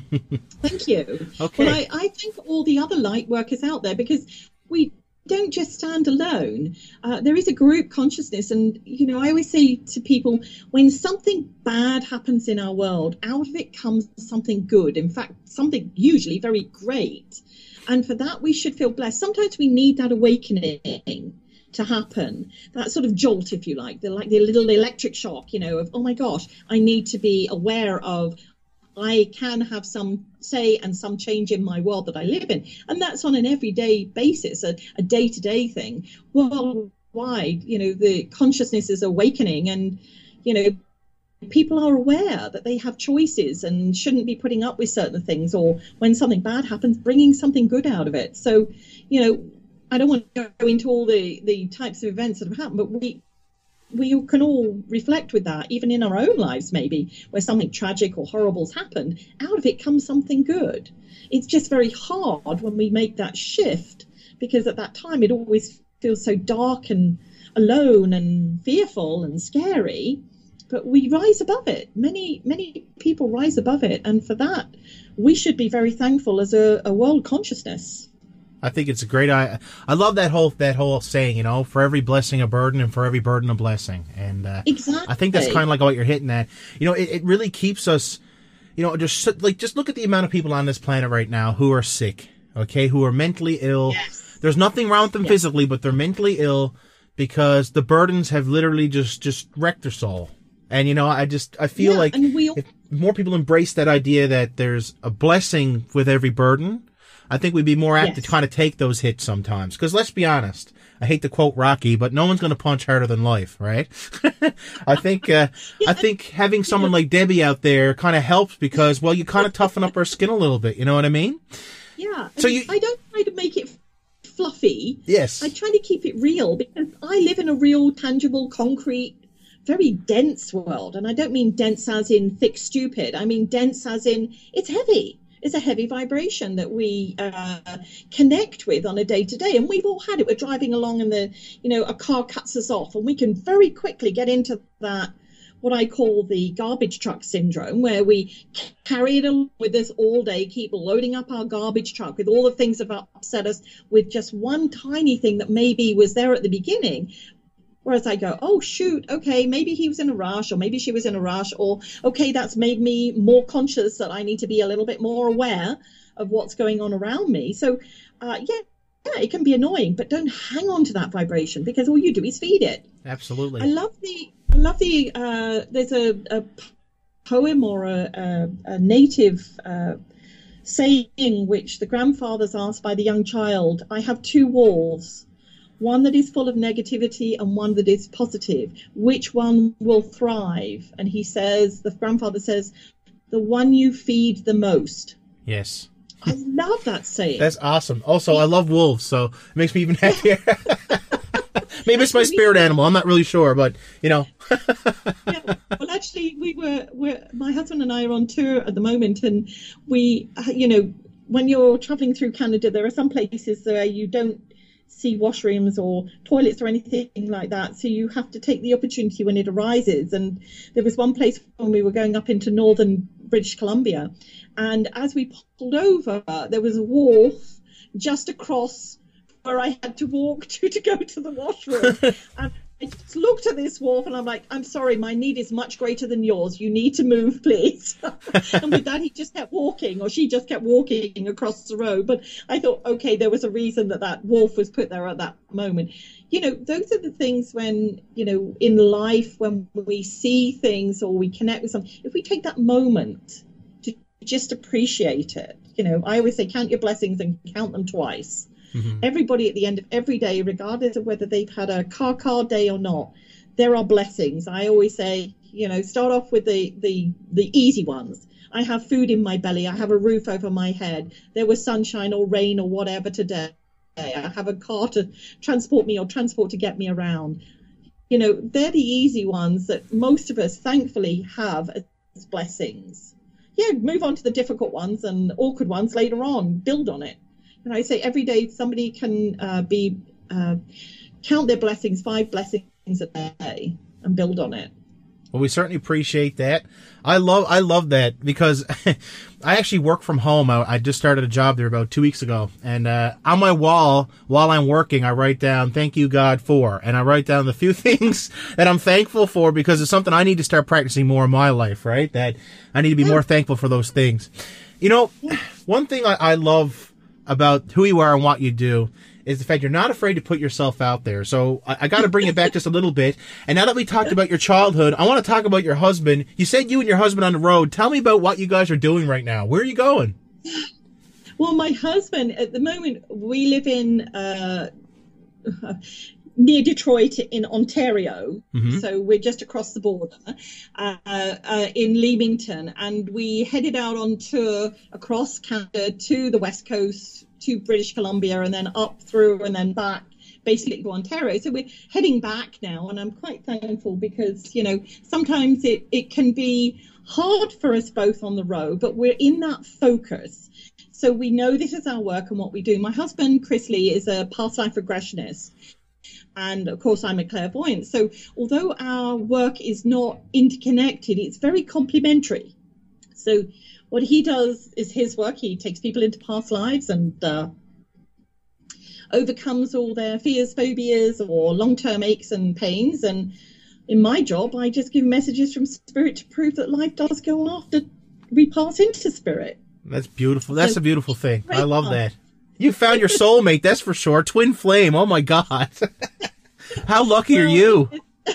Thank you. Okay. Well, I, I thank all the other light workers out there because we don't just stand alone. Uh, there is a group consciousness. And, you know, I always say to people, when something bad happens in our world, out of it comes something good. In fact, something usually very great. And for that, we should feel blessed. Sometimes we need that awakening to happen, that sort of jolt, if you like, the like the little electric shock, you know, of, oh my gosh, I need to be aware of, I can have some say and some change in my world that I live in. And that's on an everyday basis, a, a day-to-day thing. Worldwide, you know, the consciousness is awakening, and, you know, people are aware that they have choices and shouldn't be putting up with certain things, or when something bad happens, bringing something good out of it. So, you know, I don't want to go into all the, the types of events that have happened, but we we can all reflect with that, even in our own lives, maybe, where something tragic or horrible's happened. Out of it comes something good. It's just very hard when we make that shift, because at that time it always feels so dark and alone and fearful and scary. But we rise above it. Many, many people rise above it. And for that, we should be very thankful as a, a world consciousness. I think it's a great. I I love that whole that whole saying. You know, for every blessing a burden, and for every burden a blessing. And uh, exactly. I think that's kind of like what you're hitting at. You know, it, it really keeps us. You know, just like just look at the amount of people on this planet right now who are sick. Okay, who are mentally ill. Yes. There's nothing wrong with them yes. physically, but they're mentally ill because the burdens have literally just just wrecked their soul. And you know, I just I feel yeah, like and we all- if more people embrace that idea that there's a blessing with every burden, I think we'd be more apt yes. to kind of take those hits sometimes. Because let's be honest, I hate to quote Rocky, but no one's going to punch harder than life, right? I think uh, yeah, I think having someone like Debbie out there kind of helps because, well, you kind of toughen up our skin a little bit. You know what I mean? Yeah. So you, I don't try to make it fluffy. Yes. I try to keep it real because I live in a real, tangible, concrete, very dense world. And I don't mean dense as in thick, stupid. I mean dense as in it's heavy. It's a heavy vibration that we uh, connect with on a day to day. And we've all had it. We're driving along and the, you know, a car cuts us off, and we can very quickly get into that, what I call the garbage truck syndrome, where we carry it along with us all day, keep loading up our garbage truck with all the things that have upset us with just one tiny thing that maybe was there at the beginning. Whereas I go, oh, shoot, okay, maybe he was in a rush, or maybe she was in a rush, or, okay, that's made me more conscious that I need to be a little bit more aware of what's going on around me. So, uh, yeah, yeah, it can be annoying, but don't hang on to that vibration, because all you do is feed it. Absolutely. I love the, I love the, uh, there's a, a poem or a, a, a native uh, saying which the grandfather's asked by the young child, I have two walls. One that is full of negativity and one that is positive. Which one will thrive? And he says, the grandfather says, the one you feed the most. Yes. I love that saying. That's awesome. Also, I love wolves, so it makes me even happier. Maybe it's my spirit animal. I'm not really sure, but, you know. Yeah. Well, actually, we were, we're, my husband and I are on tour at the moment, and we, you know, when you're traveling through Canada, there are some places where you don't see washrooms or toilets or anything like that, so you have to take the opportunity when it arises. And there was one place when we were going up into northern British Columbia, and as we pulled over, there was a wharf just across where I had to walk to to go to the washroom. And I just looked at this wharf and I'm like, I'm sorry, my need is much greater than yours. You need to move, please. And with that, he just kept walking, or she just kept walking across the road. But I thought, okay, there was a reason that that wharf was put there at that moment. You know, those are the things when, you know, in life, when we see things or we connect with something, if we take that moment to just appreciate it, you know, I always say, count your blessings and count them twice. Mm-hmm. Everybody at the end of every day, regardless of whether they've had a car car day or not, there are blessings. I always say, you know, start off with the, the, the easy ones. I have food in my belly. I have a roof over my head. There was sunshine or rain or whatever today. I have a car to transport me or transport to get me around. You know, they're the easy ones that most of us thankfully have as blessings. Yeah, move on to the difficult ones and awkward ones later on. Build on it. And I say every day somebody can uh, be uh, count their blessings, five blessings a day, and build on it. Well, we certainly appreciate that. I love I love that because I actually work from home. I, I just started a job there about two weeks ago, and uh, on my wall while I'm working, I write down "Thank you, God, for," and I write down the few things that I'm thankful for because it's something I need to start practicing more in my life. Right? That I need to be yeah. more thankful for those things. You know, yeah. one thing I, I love about who you are and what you do is the fact you're not afraid to put yourself out there. So I, I got to bring it back just a little bit. And now that we talked about your childhood, I want to talk about your husband. You said you and your husband on the road. Tell me about what you guys are doing right now. Where are you going? Well, my husband, at the moment, we live in uh, near Detroit in Ontario. Mm-hmm. So we're just across the border uh, uh, in Leamington. And we headed out on tour across Canada to the West Coast, to British Columbia, and then up through and then back basically to Ontario. So we're heading back now, and I'm quite thankful because, you know, sometimes it, it can be hard for us both on the road, but we're in that focus. So we know this is our work and what we do. My husband, Chris Lee, is a past life regressionist. And of course, I'm a clairvoyant. So although our work is not interconnected, it's very complementary. So what he does is his work. He takes people into past lives and uh, overcomes all their fears, phobias, or long-term aches and pains. And in my job, I just give messages from spirit to prove that life does go on after we pass into spirit. That's beautiful. That's so, a beautiful thing. I love fun. that. You found your soulmate, that's for sure. Twin flame. Oh, my God. How lucky well, are you?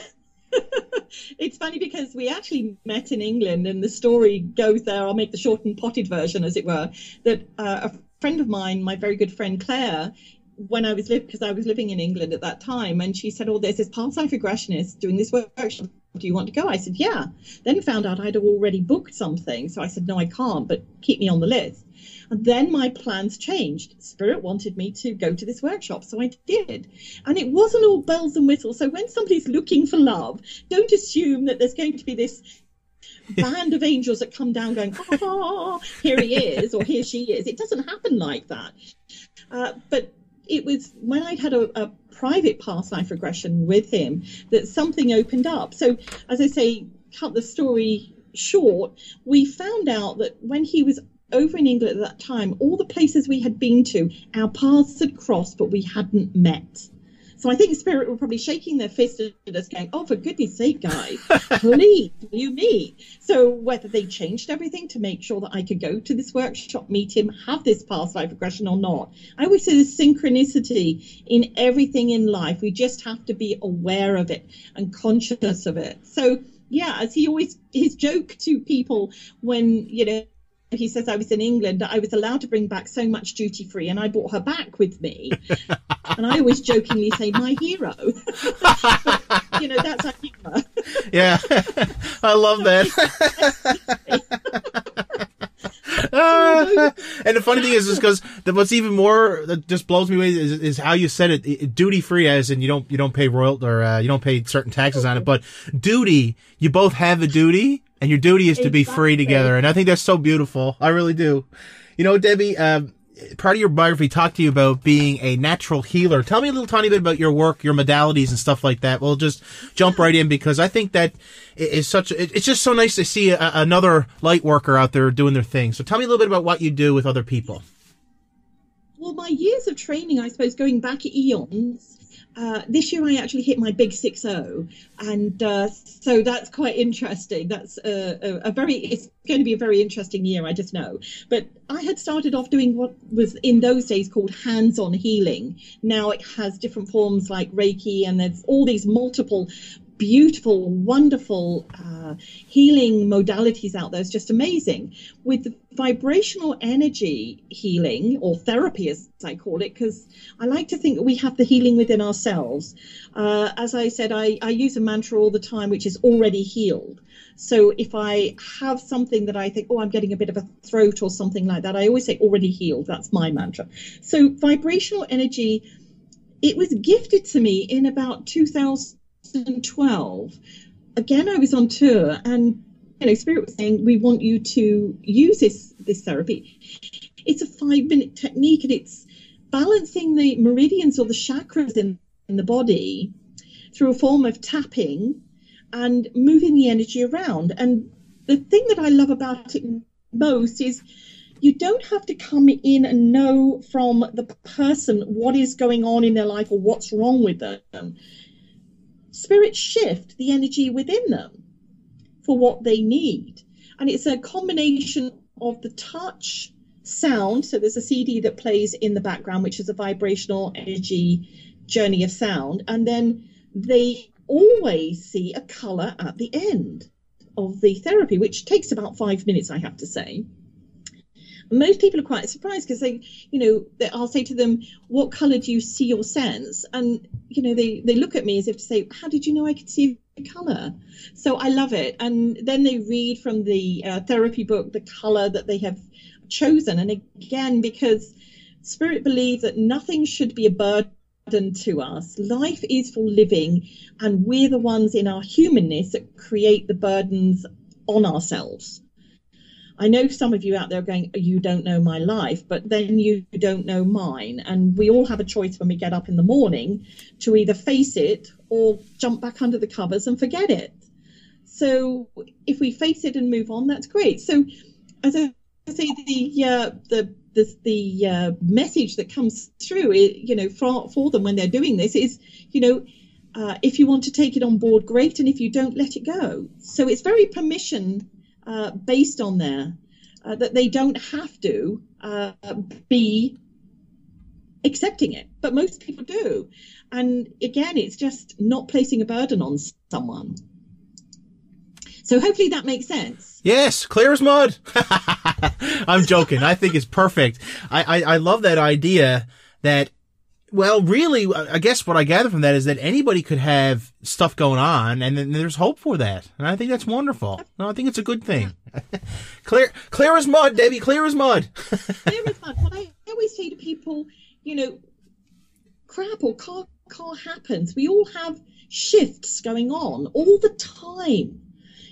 It's funny because we actually met in England, and the story goes there. I'll make the short and potted version, as it were, that uh, a friend of mine, my very good friend Claire, when I was living, because I was living in England at that time, and she said, oh, there's this past life regressionist doing this workshop. Do you want to go? I said, yeah. Then found out I'd already booked something. So I said, no, I can't, but keep me on the list. And then my plans changed. Spirit wanted me to go to this workshop, so I did. And it wasn't all bells and whistles. So when somebody's looking for love, don't assume that there's going to be this band of angels that come down going, oh, here he is, or here she is. It doesn't happen like that. Uh, but it was when I'd had a, a private past life regression with him that something opened up. So, as I say, cut the story short, we found out that when he was over in England at that time, all the places we had been to, our paths had crossed, but we hadn't met. So I think Spirit were probably shaking their fist at us going, oh, for goodness sake, guys, please, you meet. So whether they changed everything to make sure that I could go to this workshop, meet him, have this past life regression or not. I always say there's synchronicity in everything in life. We just have to be aware of it and conscious of it. So, yeah, as he always, his joke to people when, you know, he says I was in England, I was allowed to bring back so much duty free, and I brought her back with me. And I always jokingly say, my hero. But, you know, that's our humor. Yeah, I love that. uh, and the funny thing is, is because what's even more that just blows me away is, is how you said it, it duty free, as in you don't you don't pay royalty or uh, you don't pay certain taxes on it, but duty, you both have a duty. And your duty is to exactly. be free together. And I think that's so beautiful. I really do. You know, Debbie, um, part of your biography talked to you about being a natural healer. Tell me a little tiny bit about your work, your modalities and stuff like that. We'll just jump right in because I think that is such, it's just so nice to see a, another light worker out there doing their thing. So tell me a little bit about what you do with other people. Well, my years of training, I suppose, going back eons, Uh, this year I actually hit my big six oh, and uh, so that's quite interesting. That's a, a, a very, it's going to be a very interesting year, I just know. But I had started off doing what was in those days called hands-on healing. Now it has different forms like Reiki, and there's all these multiple beautiful, wonderful uh, healing modalities out there. It's just amazing. With the vibrational energy healing, or therapy as I call it, because I like to think that we have the healing within ourselves. Uh, as I said, I, I use a mantra all the time, which is already healed. So if I have something that I think, oh, I'm getting a bit of a throat or something like that, I always say already healed. That's my mantra. So vibrational energy, it was gifted to me in about two thousand twelve. Again, I was on tour, and you know, Spirit was saying, we want you to use this this therapy. It's a five minute technique, and it's balancing the meridians or the chakras in, in the body through a form of tapping and moving the energy around. And the thing that I love about it most is you don't have to come in and know from the person what is going on in their life or what's wrong with them. Spirit shift the energy within them for what they need. And it's a combination of the touch, sound. So there's a C D that plays in the background, which is a vibrational energy journey of sound. And then they always see a color at the end of the therapy, which takes about five minutes, I have to say. Most people are quite surprised because they, you know, they, I'll say to them, what color do you see or sense? And, you know, they, they look at me as if to say, how did you know I could see a color? So I love it. And then they read from the uh, therapy book the color that they have chosen. And again, because Spirit believes that nothing should be a burden to us. Life is for living, and we're the ones in our humanness that create the burdens on ourselves. I know some of you out there going, you don't know my life, but then you don't know mine. And we all have a choice when we get up in the morning to either face it or jump back under the covers and forget it. So if we face it and move on, that's great. So as I say, the uh, the the, the uh, message that comes through, you know, for, for them when they're doing this is, you know, uh, if you want to take it on board, great. And if you don't, let it go. So it's very permission Uh, based on there, uh, that they don't have to uh, be accepting it, but most people do. And again, it's just not placing a burden on someone. So hopefully that makes sense. Yes, clear as mud. I'm joking. I think it's perfect. I, I, I love that idea that, well, really, I guess what I gather from that is that anybody could have stuff going on, and then there's hope for that. And I think that's wonderful. No, I think it's a good thing. clear, clear as mud, Debbie. Clear as mud. Clear as mud. What I always say to people, you know, crap or car car happens. We all have shifts going on all the time.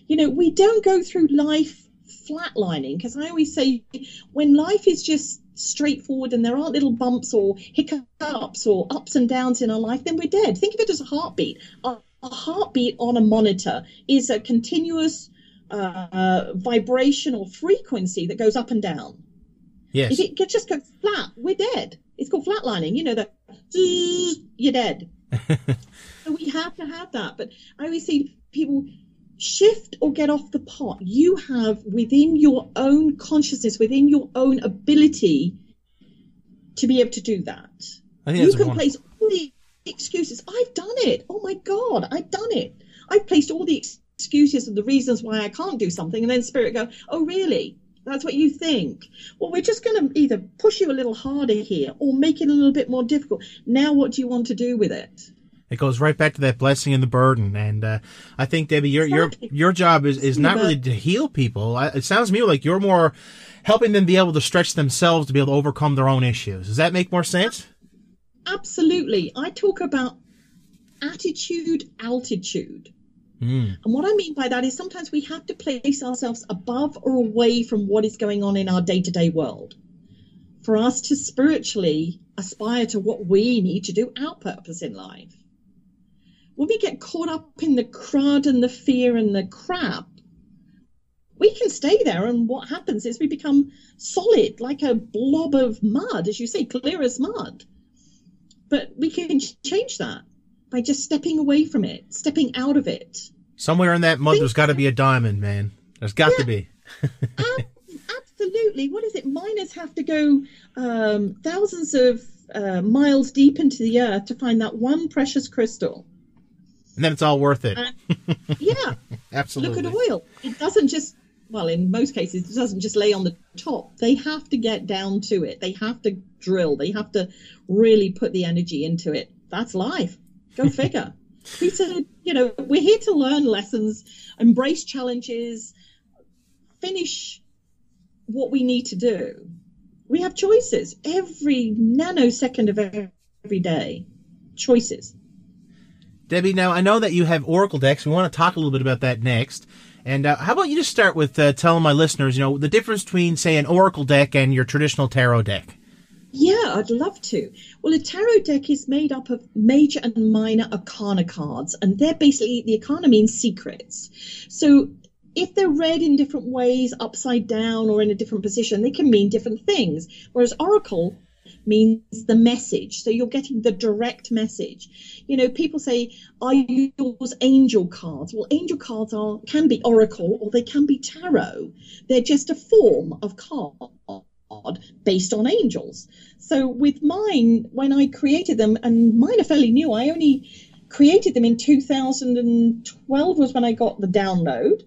You know, we don't go through life flatlining, because I always say when life is just straightforward and there aren't little bumps or hiccups or ups and downs in our life, then we're dead. Think of it as a heartbeat. A, a heartbeat on a monitor is a continuous uh, vibrational frequency that goes up and down. Yes. If it just goes flat, we're dead. It's called flatlining. You know, the you're dead. So we have to have that. But I always see people shift or get off the pot. You have within your own consciousness, within your own ability to be able to do that. I think you that's can wonderful. place all the excuses. I've done it. Oh my God, I've done it. I've placed all the excuses and the reasons why I can't do something, and then Spirit go, oh really? That's what you think? Well, we're just going to either push you a little harder here or make it a little bit more difficult. Now what do you want to do with it? It goes right back to that blessing and the burden. And uh, I think, Debbie, your exactly. your your job is, is not really to heal people. I, it sounds to me like you're more helping them be able to stretch themselves to be able to overcome their own issues. Does that make more sense? Absolutely. I talk about attitude, altitude. Mm. And what I mean by that is sometimes we have to place ourselves above or away from what is going on in our day-to-day world for us to spiritually aspire to what we need to do, our purpose in life. When we get caught up in the crud and the fear and the crap, we can stay there, and what happens is we become solid, like a blob of mud, as you say, clear as mud. But we can change that by just stepping away from it, stepping out of it. Somewhere in that mud, Think there's got to be a diamond, man. There's got yeah, to be. ab- absolutely. What is it? Miners have to go um, thousands of uh, miles deep into the earth to find that one precious crystal. And then it's all worth it. And, yeah. Absolutely. Look at oil. It doesn't just, well, in most cases, it doesn't just lay on the top. They have to get down to it. They have to drill. They have to really put the energy into it. That's life. Go figure. He said, you know, we're here to learn lessons, embrace challenges, finish what we need to do. We have choices every nanosecond of every day. Choices. Debbie, now I know that you have Oracle decks. We want to talk a little bit about that next. And uh, how about you just start with uh, telling my listeners, you know, the difference between, say, an Oracle deck and your traditional tarot deck? Yeah, I'd love to. Well, a tarot deck is made up of major and minor arcana cards, and they're basically, the arcana means secrets. So if they're read in different ways, upside down or in a different position, they can mean different things. Whereas Oracle means the message. So you're getting the direct message. You know, people say, are yours angel cards? Well, angel cards are can be Oracle or they can be tarot. They're just a form of card based on angels. So with mine, when I created them, and mine are fairly new, I only created them in two thousand twelve was when I got the download.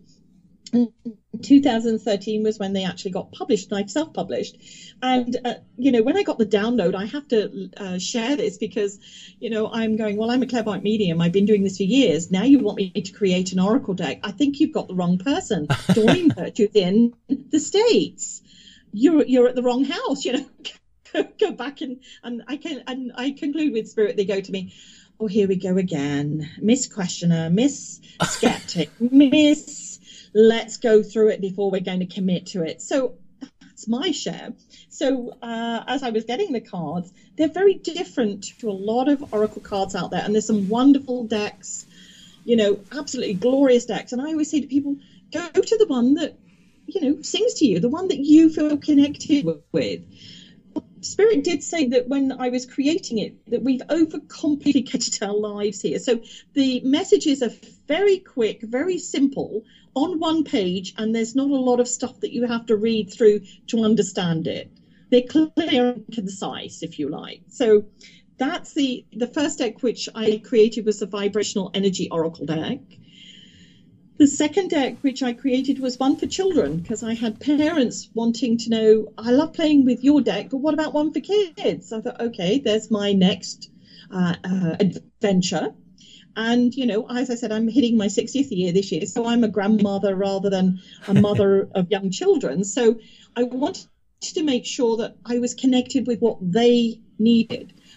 two thousand thirteen was when they actually got published, and I self-published. And, uh, you know, when I got the download, I have to uh, share this because, you know, I'm going, well, I'm a clairvoyant medium. I've been doing this for years. Now you want me to create an Oracle deck. I think you've got the wrong person. Doreen Virtue's in the States. You're you're at the wrong house, you know. go, go back and, and I can and I conclude with Spirit. They go to me, oh, here we go again. Miss Questioner, Miss Skeptic, Miss let's go through it before we're going to commit to it. So that's my share. So uh, as I was getting the cards, they're very different to a lot of Oracle cards out there. And there's some wonderful decks, you know, absolutely glorious decks. And I always say to people, go to the one that, you know, sings to you, the one that you feel connected with. Spirit did say that when I was creating it, that we've overcomplicated our lives here. So the messages are very quick, very simple, on one page, and there's not a lot of stuff that you have to read through to understand it. They're clear and concise, if you like. So that's the, the first deck which I created was the Vibrational Energy Oracle deck. The second deck which I created was one for children, because I had parents wanting to know, I love playing with your deck, but what about one for kids? I thought, okay, there's my next uh, uh, adventure. And, you know, as I said, I'm hitting my sixtieth year this year, so I'm a grandmother rather than a mother of young children. So I wanted to make sure that I was connected with what they needed.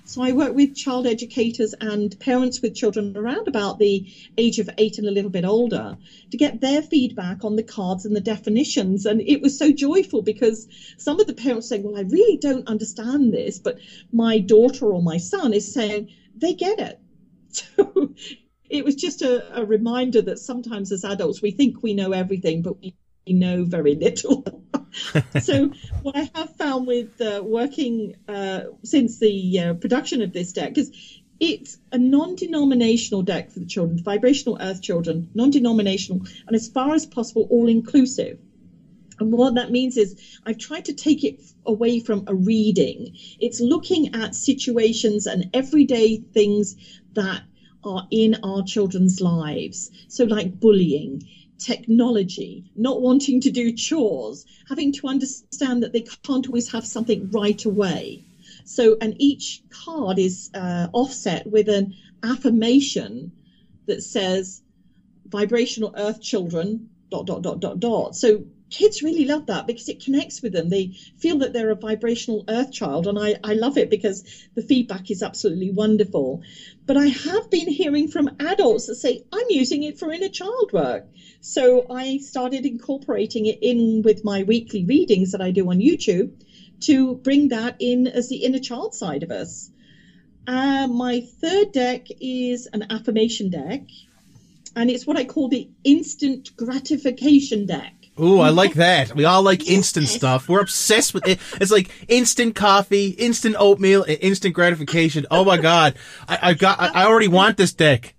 So I work with child educators and parents with children around about the age of eight and a little bit older to get their feedback on the cards and the definitions. And it was so joyful because some of the parents saying, well, I really don't understand this, but my daughter or my son is saying they get it. So it was just a, a reminder that sometimes as adults we think we know everything, but we know very little. So what I have found with uh, working uh, since the uh, production of this deck is it's a non-denominational deck for the children, vibrational earth children, non-denominational, and as far as possible, all-inclusive. And what that means is I've tried to take it away from a reading. It's looking at situations and everyday things that are in our children's lives. So like bullying, technology, not wanting to do chores, having to understand that they can't always have something right away. So, and each card is uh, offset with an affirmation that says, vibrational earth children, dot, dot, dot, dot, dot. So kids really love that because it connects with them. They feel that they're a vibrational earth child. And I, I love it because the feedback is absolutely wonderful. But I have been hearing from adults that say, I'm using it for inner child work. So I started incorporating it in with my weekly readings that I do on YouTube to bring that in as the inner child side of us. Uh, my third deck is an affirmation deck, and it's what I call the instant gratification deck. Ooh, I like that. We all like instant stuff. We're obsessed with it. It's like instant coffee, instant oatmeal, and instant gratification. Oh my God. I, I got, I, I already want this deck.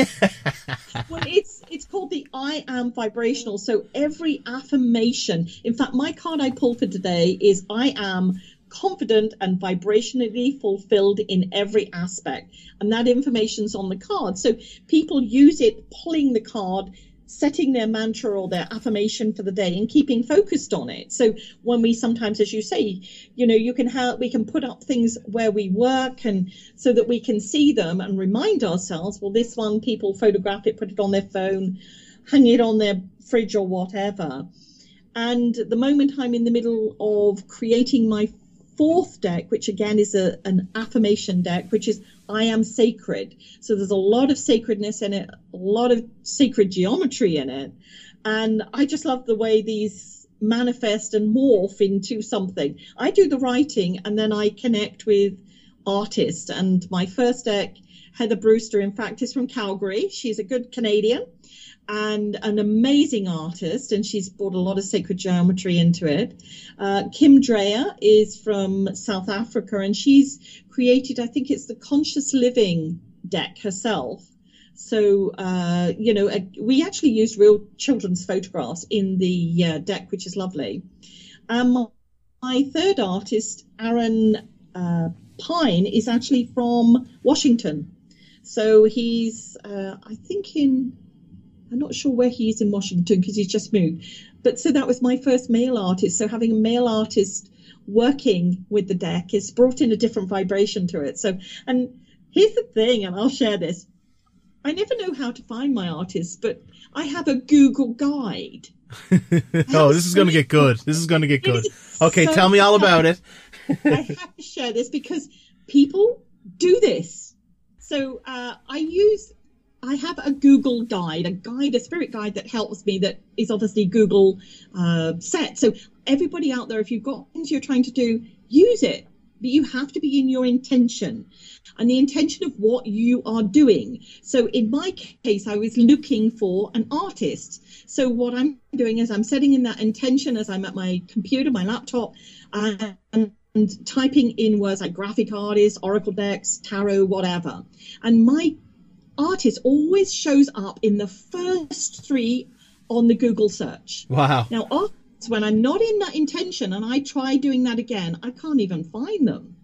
Well, it's, it's called the I Am Vibrational. So every affirmation, in fact, my card I pulled for today is I am confident and vibrationally fulfilled in every aspect. And that information's on the card. So people use it, pulling the card, setting their mantra or their affirmation for the day and keeping focused on it. So when we sometimes, as you say, you know, you can have, we can put up things where we work and so that we can see them and remind ourselves, well, this one, people photograph it, put it on their phone, hang it on their fridge or whatever. And the moment I'm in the middle of creating my fourth deck, which again is a, an affirmation deck, which is I am sacred. So there's a lot of sacredness in it, a lot of sacred geometry in it. And I just love the way these manifest and morph into something. I do the writing and then I connect with artists. And my first deck, Heather Brewster, in fact, is from Calgary. She's a good Canadian and an amazing artist, and she's brought a lot of sacred geometry into it. Uh, Kim Dreyer is from South Africa, and she's created, I think it's the Conscious Living deck herself. So, uh, you know, uh, we actually used real children's photographs in the uh, deck, which is lovely. Um, my third artist, Aaron uh, Pine, is actually from Washington. So he's, uh, I think in... I'm not sure where he is in Washington because he's just moved. But so that was my first male artist. So having a male artist working with the deck has brought in a different vibration to it. So, and here's the thing, and I'll share this. I never know how to find my artists, but I have a Google guide. Oh, this is going to get good. This is going to get good. Okay, so tell me all about it. I have to share this because people do this. So uh, I use... I have a Google guide, a guide, a spirit guide that helps me that is obviously Google uh, set. So everybody out there, if you've got things you're trying to do, use it. But you have to be in your intention and the intention of what you are doing. So in my case, I was looking for an artist. So what I'm doing is I'm setting in that intention as I'm at my computer, my laptop, uh, and and typing in words like graphic artist, oracle decks, tarot, whatever. And my artist always shows up in the first three on the Google search. Wow. Now, when I'm not in that intention and I try doing that again, I can't even find them.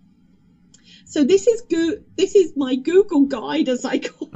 So this is go- this is my Google guide, as I call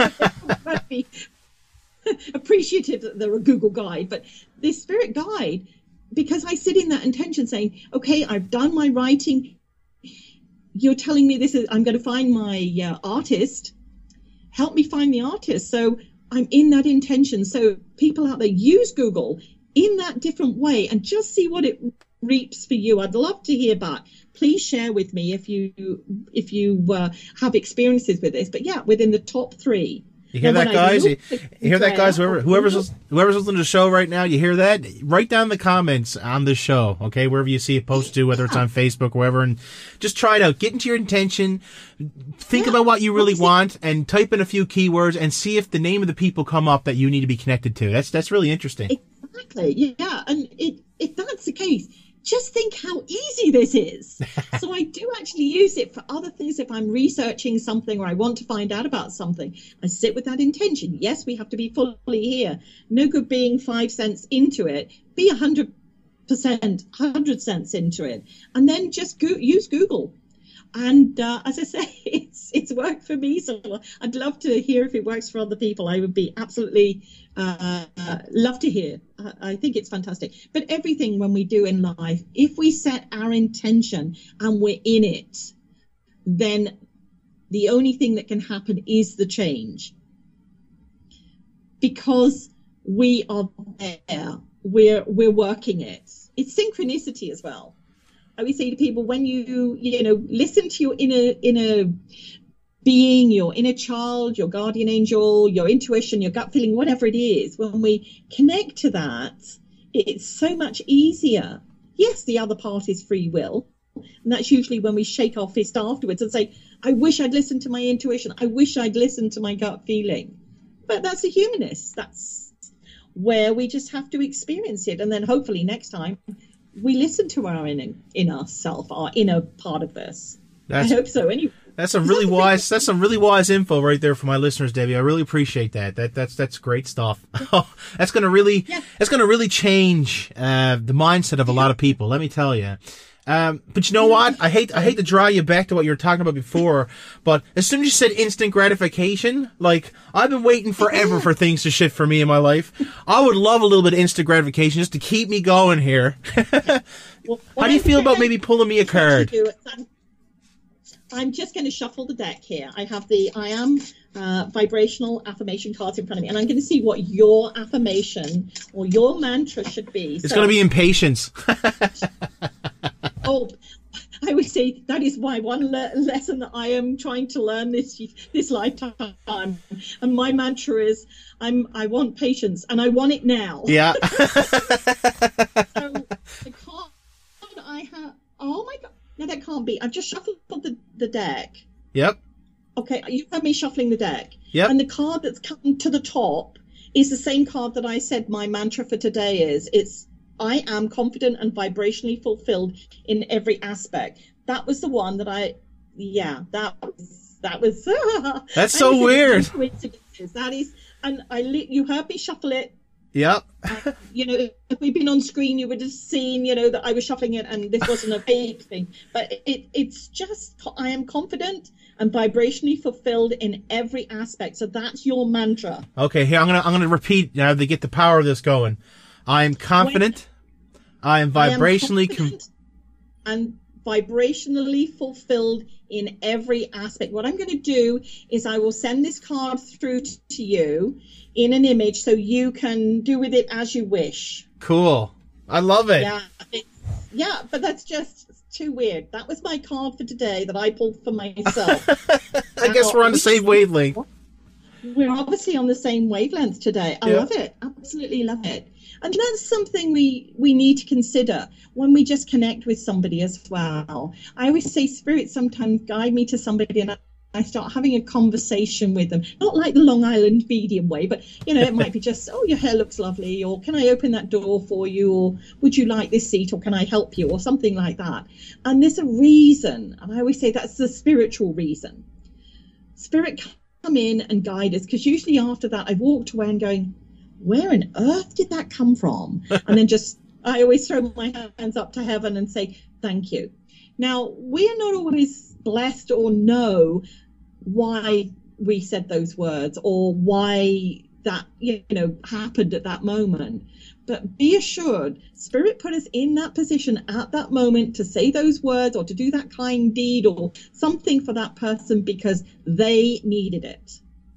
it. Appreciative that they're a Google guide, but this spirit guide, because I sit in that intention saying, okay, I've done my writing. You're telling me this is, I'm going to find my uh, artist. Help me find the artist. So I'm in that intention. So people out there, use Google in that different way and just see what it reaps for you. I'd love to hear back. Please share with me if you if you uh, have experiences with this. But yeah, within the top three. You hear now, that, guys? You, you hear that, guys? Prayer, Whoever, whoever's whoever's listening to the show right now, you hear that? Write down the comments on the show, okay? Wherever you see it posted to, whether it's on Facebook or wherever, and just try it out. Get into your intention. Think yeah. about what you really want, and type in a few keywords, and see if the name of the people come up that you need to be connected to. That's that's really interesting. Exactly. Yeah, and it, if that's the case, just think how easy this is. So I do actually use it for other things. If I'm researching something or I want to find out about something, I sit with that intention. Yes, we have to be fully here. No good being five cents into it. Be a hundred percent, hundred cents into it, and then just go, use Google. And uh, as I say, it's it's worked for me. So I'd love to hear if it works for other people. I would be absolutely uh, uh, love to hear. Uh, I think it's fantastic. But everything when we do in life, if we set our intention and we're in it, then the only thing that can happen is the change. Because we are there, we're we're working it. It's synchronicity as well. I would say to people, when you, you know, listen to your inner, inner being, your inner child, your guardian angel, your intuition, your gut feeling, whatever it is, when we connect to that, it's so much easier. Yes, the other part is free will. And that's usually when we shake our fist afterwards and say, I wish I'd listened to my intuition. I wish I'd listened to my gut feeling. But that's a humanist. That's where we just have to experience it. And then hopefully next time, we listen to our inner, inner self, our inner part of us. That's, I hope so. Anyway, that's some really wise. That's some really wise info right there for my listeners, Debbie. I really appreciate that. That that's that's great stuff. that's gonna really yeah. that's gonna really change uh, the mindset of a lot of people. Let me tell you. Um, but you know what? I hate I hate to draw you back to what you were talking about before, but as soon as you said instant gratification, like, I've been waiting forever for things to shift for me in my life. I would love a little bit of instant gratification just to keep me going here. Well, how do you feel about maybe pulling me a card? I'm just going to shuffle the deck here. I have the I am uh, vibrational affirmation cards in front of me, and I'm going to see what your affirmation or your mantra should be. It's so, going to be impatience. Oh, I would say that is my one le- lesson that I am trying to learn this this lifetime. And my mantra is, I'm I want patience, and I want it now. Yeah. So the card I have. Oh my God! No, that can't be. I've just shuffled the the deck. Yep. Okay, you have me shuffling the deck. Yep. And the card that's come to the top is the same card that I said my mantra for today is. It's I am confident and vibrationally fulfilled in every aspect. That was the one that I, yeah, that was, that was. That's so weird. That is, and I, you heard me shuffle it. Yep. uh, you know, if we'd been on screen, you would have seen, you know, that I was shuffling it and this wasn't a fake thing. But it, it's just, I am confident and vibrationally fulfilled in every aspect. So that's your mantra. Okay, here, I'm going to, I'm going to repeat now to get the power of this going. I am confident. I am vibrationally I am com- and vibrationally fulfilled in every aspect. What I'm going to do is I will send this card through t- to you in an image so you can do with it as you wish. Cool. I love it. Yeah, it's, yeah, but that's just too weird. That was my card for today that I pulled for myself. I guess we're on the same wavelength. We're obviously on the same wavelength today. I yeah. love it. Absolutely love it. And that's something we, we need to consider when we just connect with somebody as well. I always say spirit sometimes guide me to somebody and I start having a conversation with them. Not like the Long Island medium way, but, you know, it might be just, oh, your hair looks lovely, or can I open that door for you, or would you like this seat, or can I help you, or something like that. And there's a reason, and I always say that's the spiritual reason. Spirit come in and guide us, because usually after that I've walked away and going, where on earth did that come from? And then just, I always throw my hands up to heaven and say, thank you. Now, we're not always blessed or know why we said those words or why that, you know, happened at that moment. But be assured, Spirit put us in that position at that moment to say those words or to do that kind deed or something for that person because they needed it.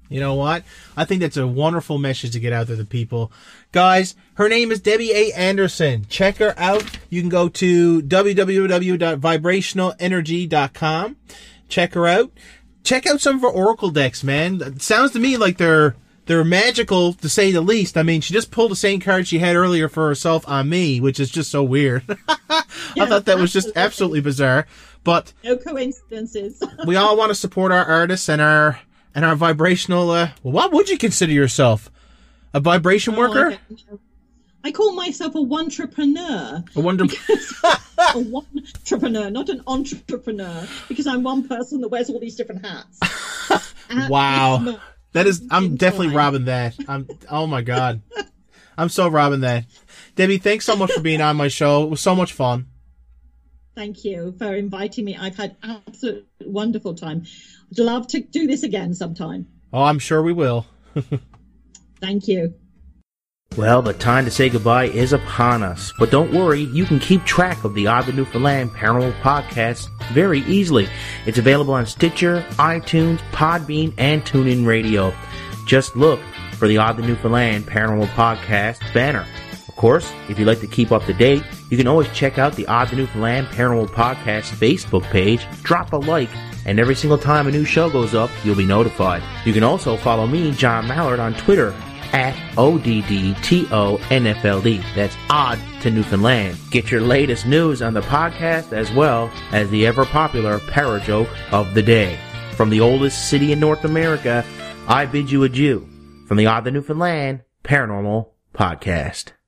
You know what? I think that's a wonderful message to get out there to people. Guys, her name is Debbie A. Anderson. Check her out. You can go to w w w dot vibrational energy dot com. Check her out. Check out some of her oracle decks, man. It sounds to me like they're they're magical, to say the least. I mean, she just pulled the same card she had earlier for herself on me, which is just so weird. I Yeah, thought that was just absolutely. absolutely bizarre. But No coincidences. we all want to support our artists and our and our vibrational. Uh, well, what would you consider yourself? A vibration Oh, worker? I don't know. I call myself a one-trepreneur. A wonder. A one-trepreneur, not an entrepreneur, because I'm one person that wears all these different hats. At Wow, this moment that is. I'm in definitely time. robbing that. I'm. Oh my god, I'm so robbing that. Debbie, thanks so much for being on my show. It was so much fun. Thank you for inviting me. I've had absolute wonderful time. I'd love to do this again sometime. Oh, I'm sure we will. Thank you. Well, the time to say goodbye is upon us. But don't worry, you can keep track of the Odd the Newfoundland Paranormal Podcast very easily. It's available on Stitcher, iTunes, Podbean, and TuneIn Radio. Just look for the Odd the Newfoundland Paranormal Podcast banner. Of course, if you'd like to keep up to date, you can always check out the Odd the Newfoundland Paranormal Podcast Facebook page, drop a like, and every single time a new show goes up, you'll be notified. You can also follow me, John Mallard, on Twitter at O D D T O N F L D. That's Odd to Newfoundland. Get your latest news on the podcast as well as the ever-popular Parajoke of the Day. From the oldest city in North America, I bid you adieu from the Odd to Newfoundland Paranormal Podcast.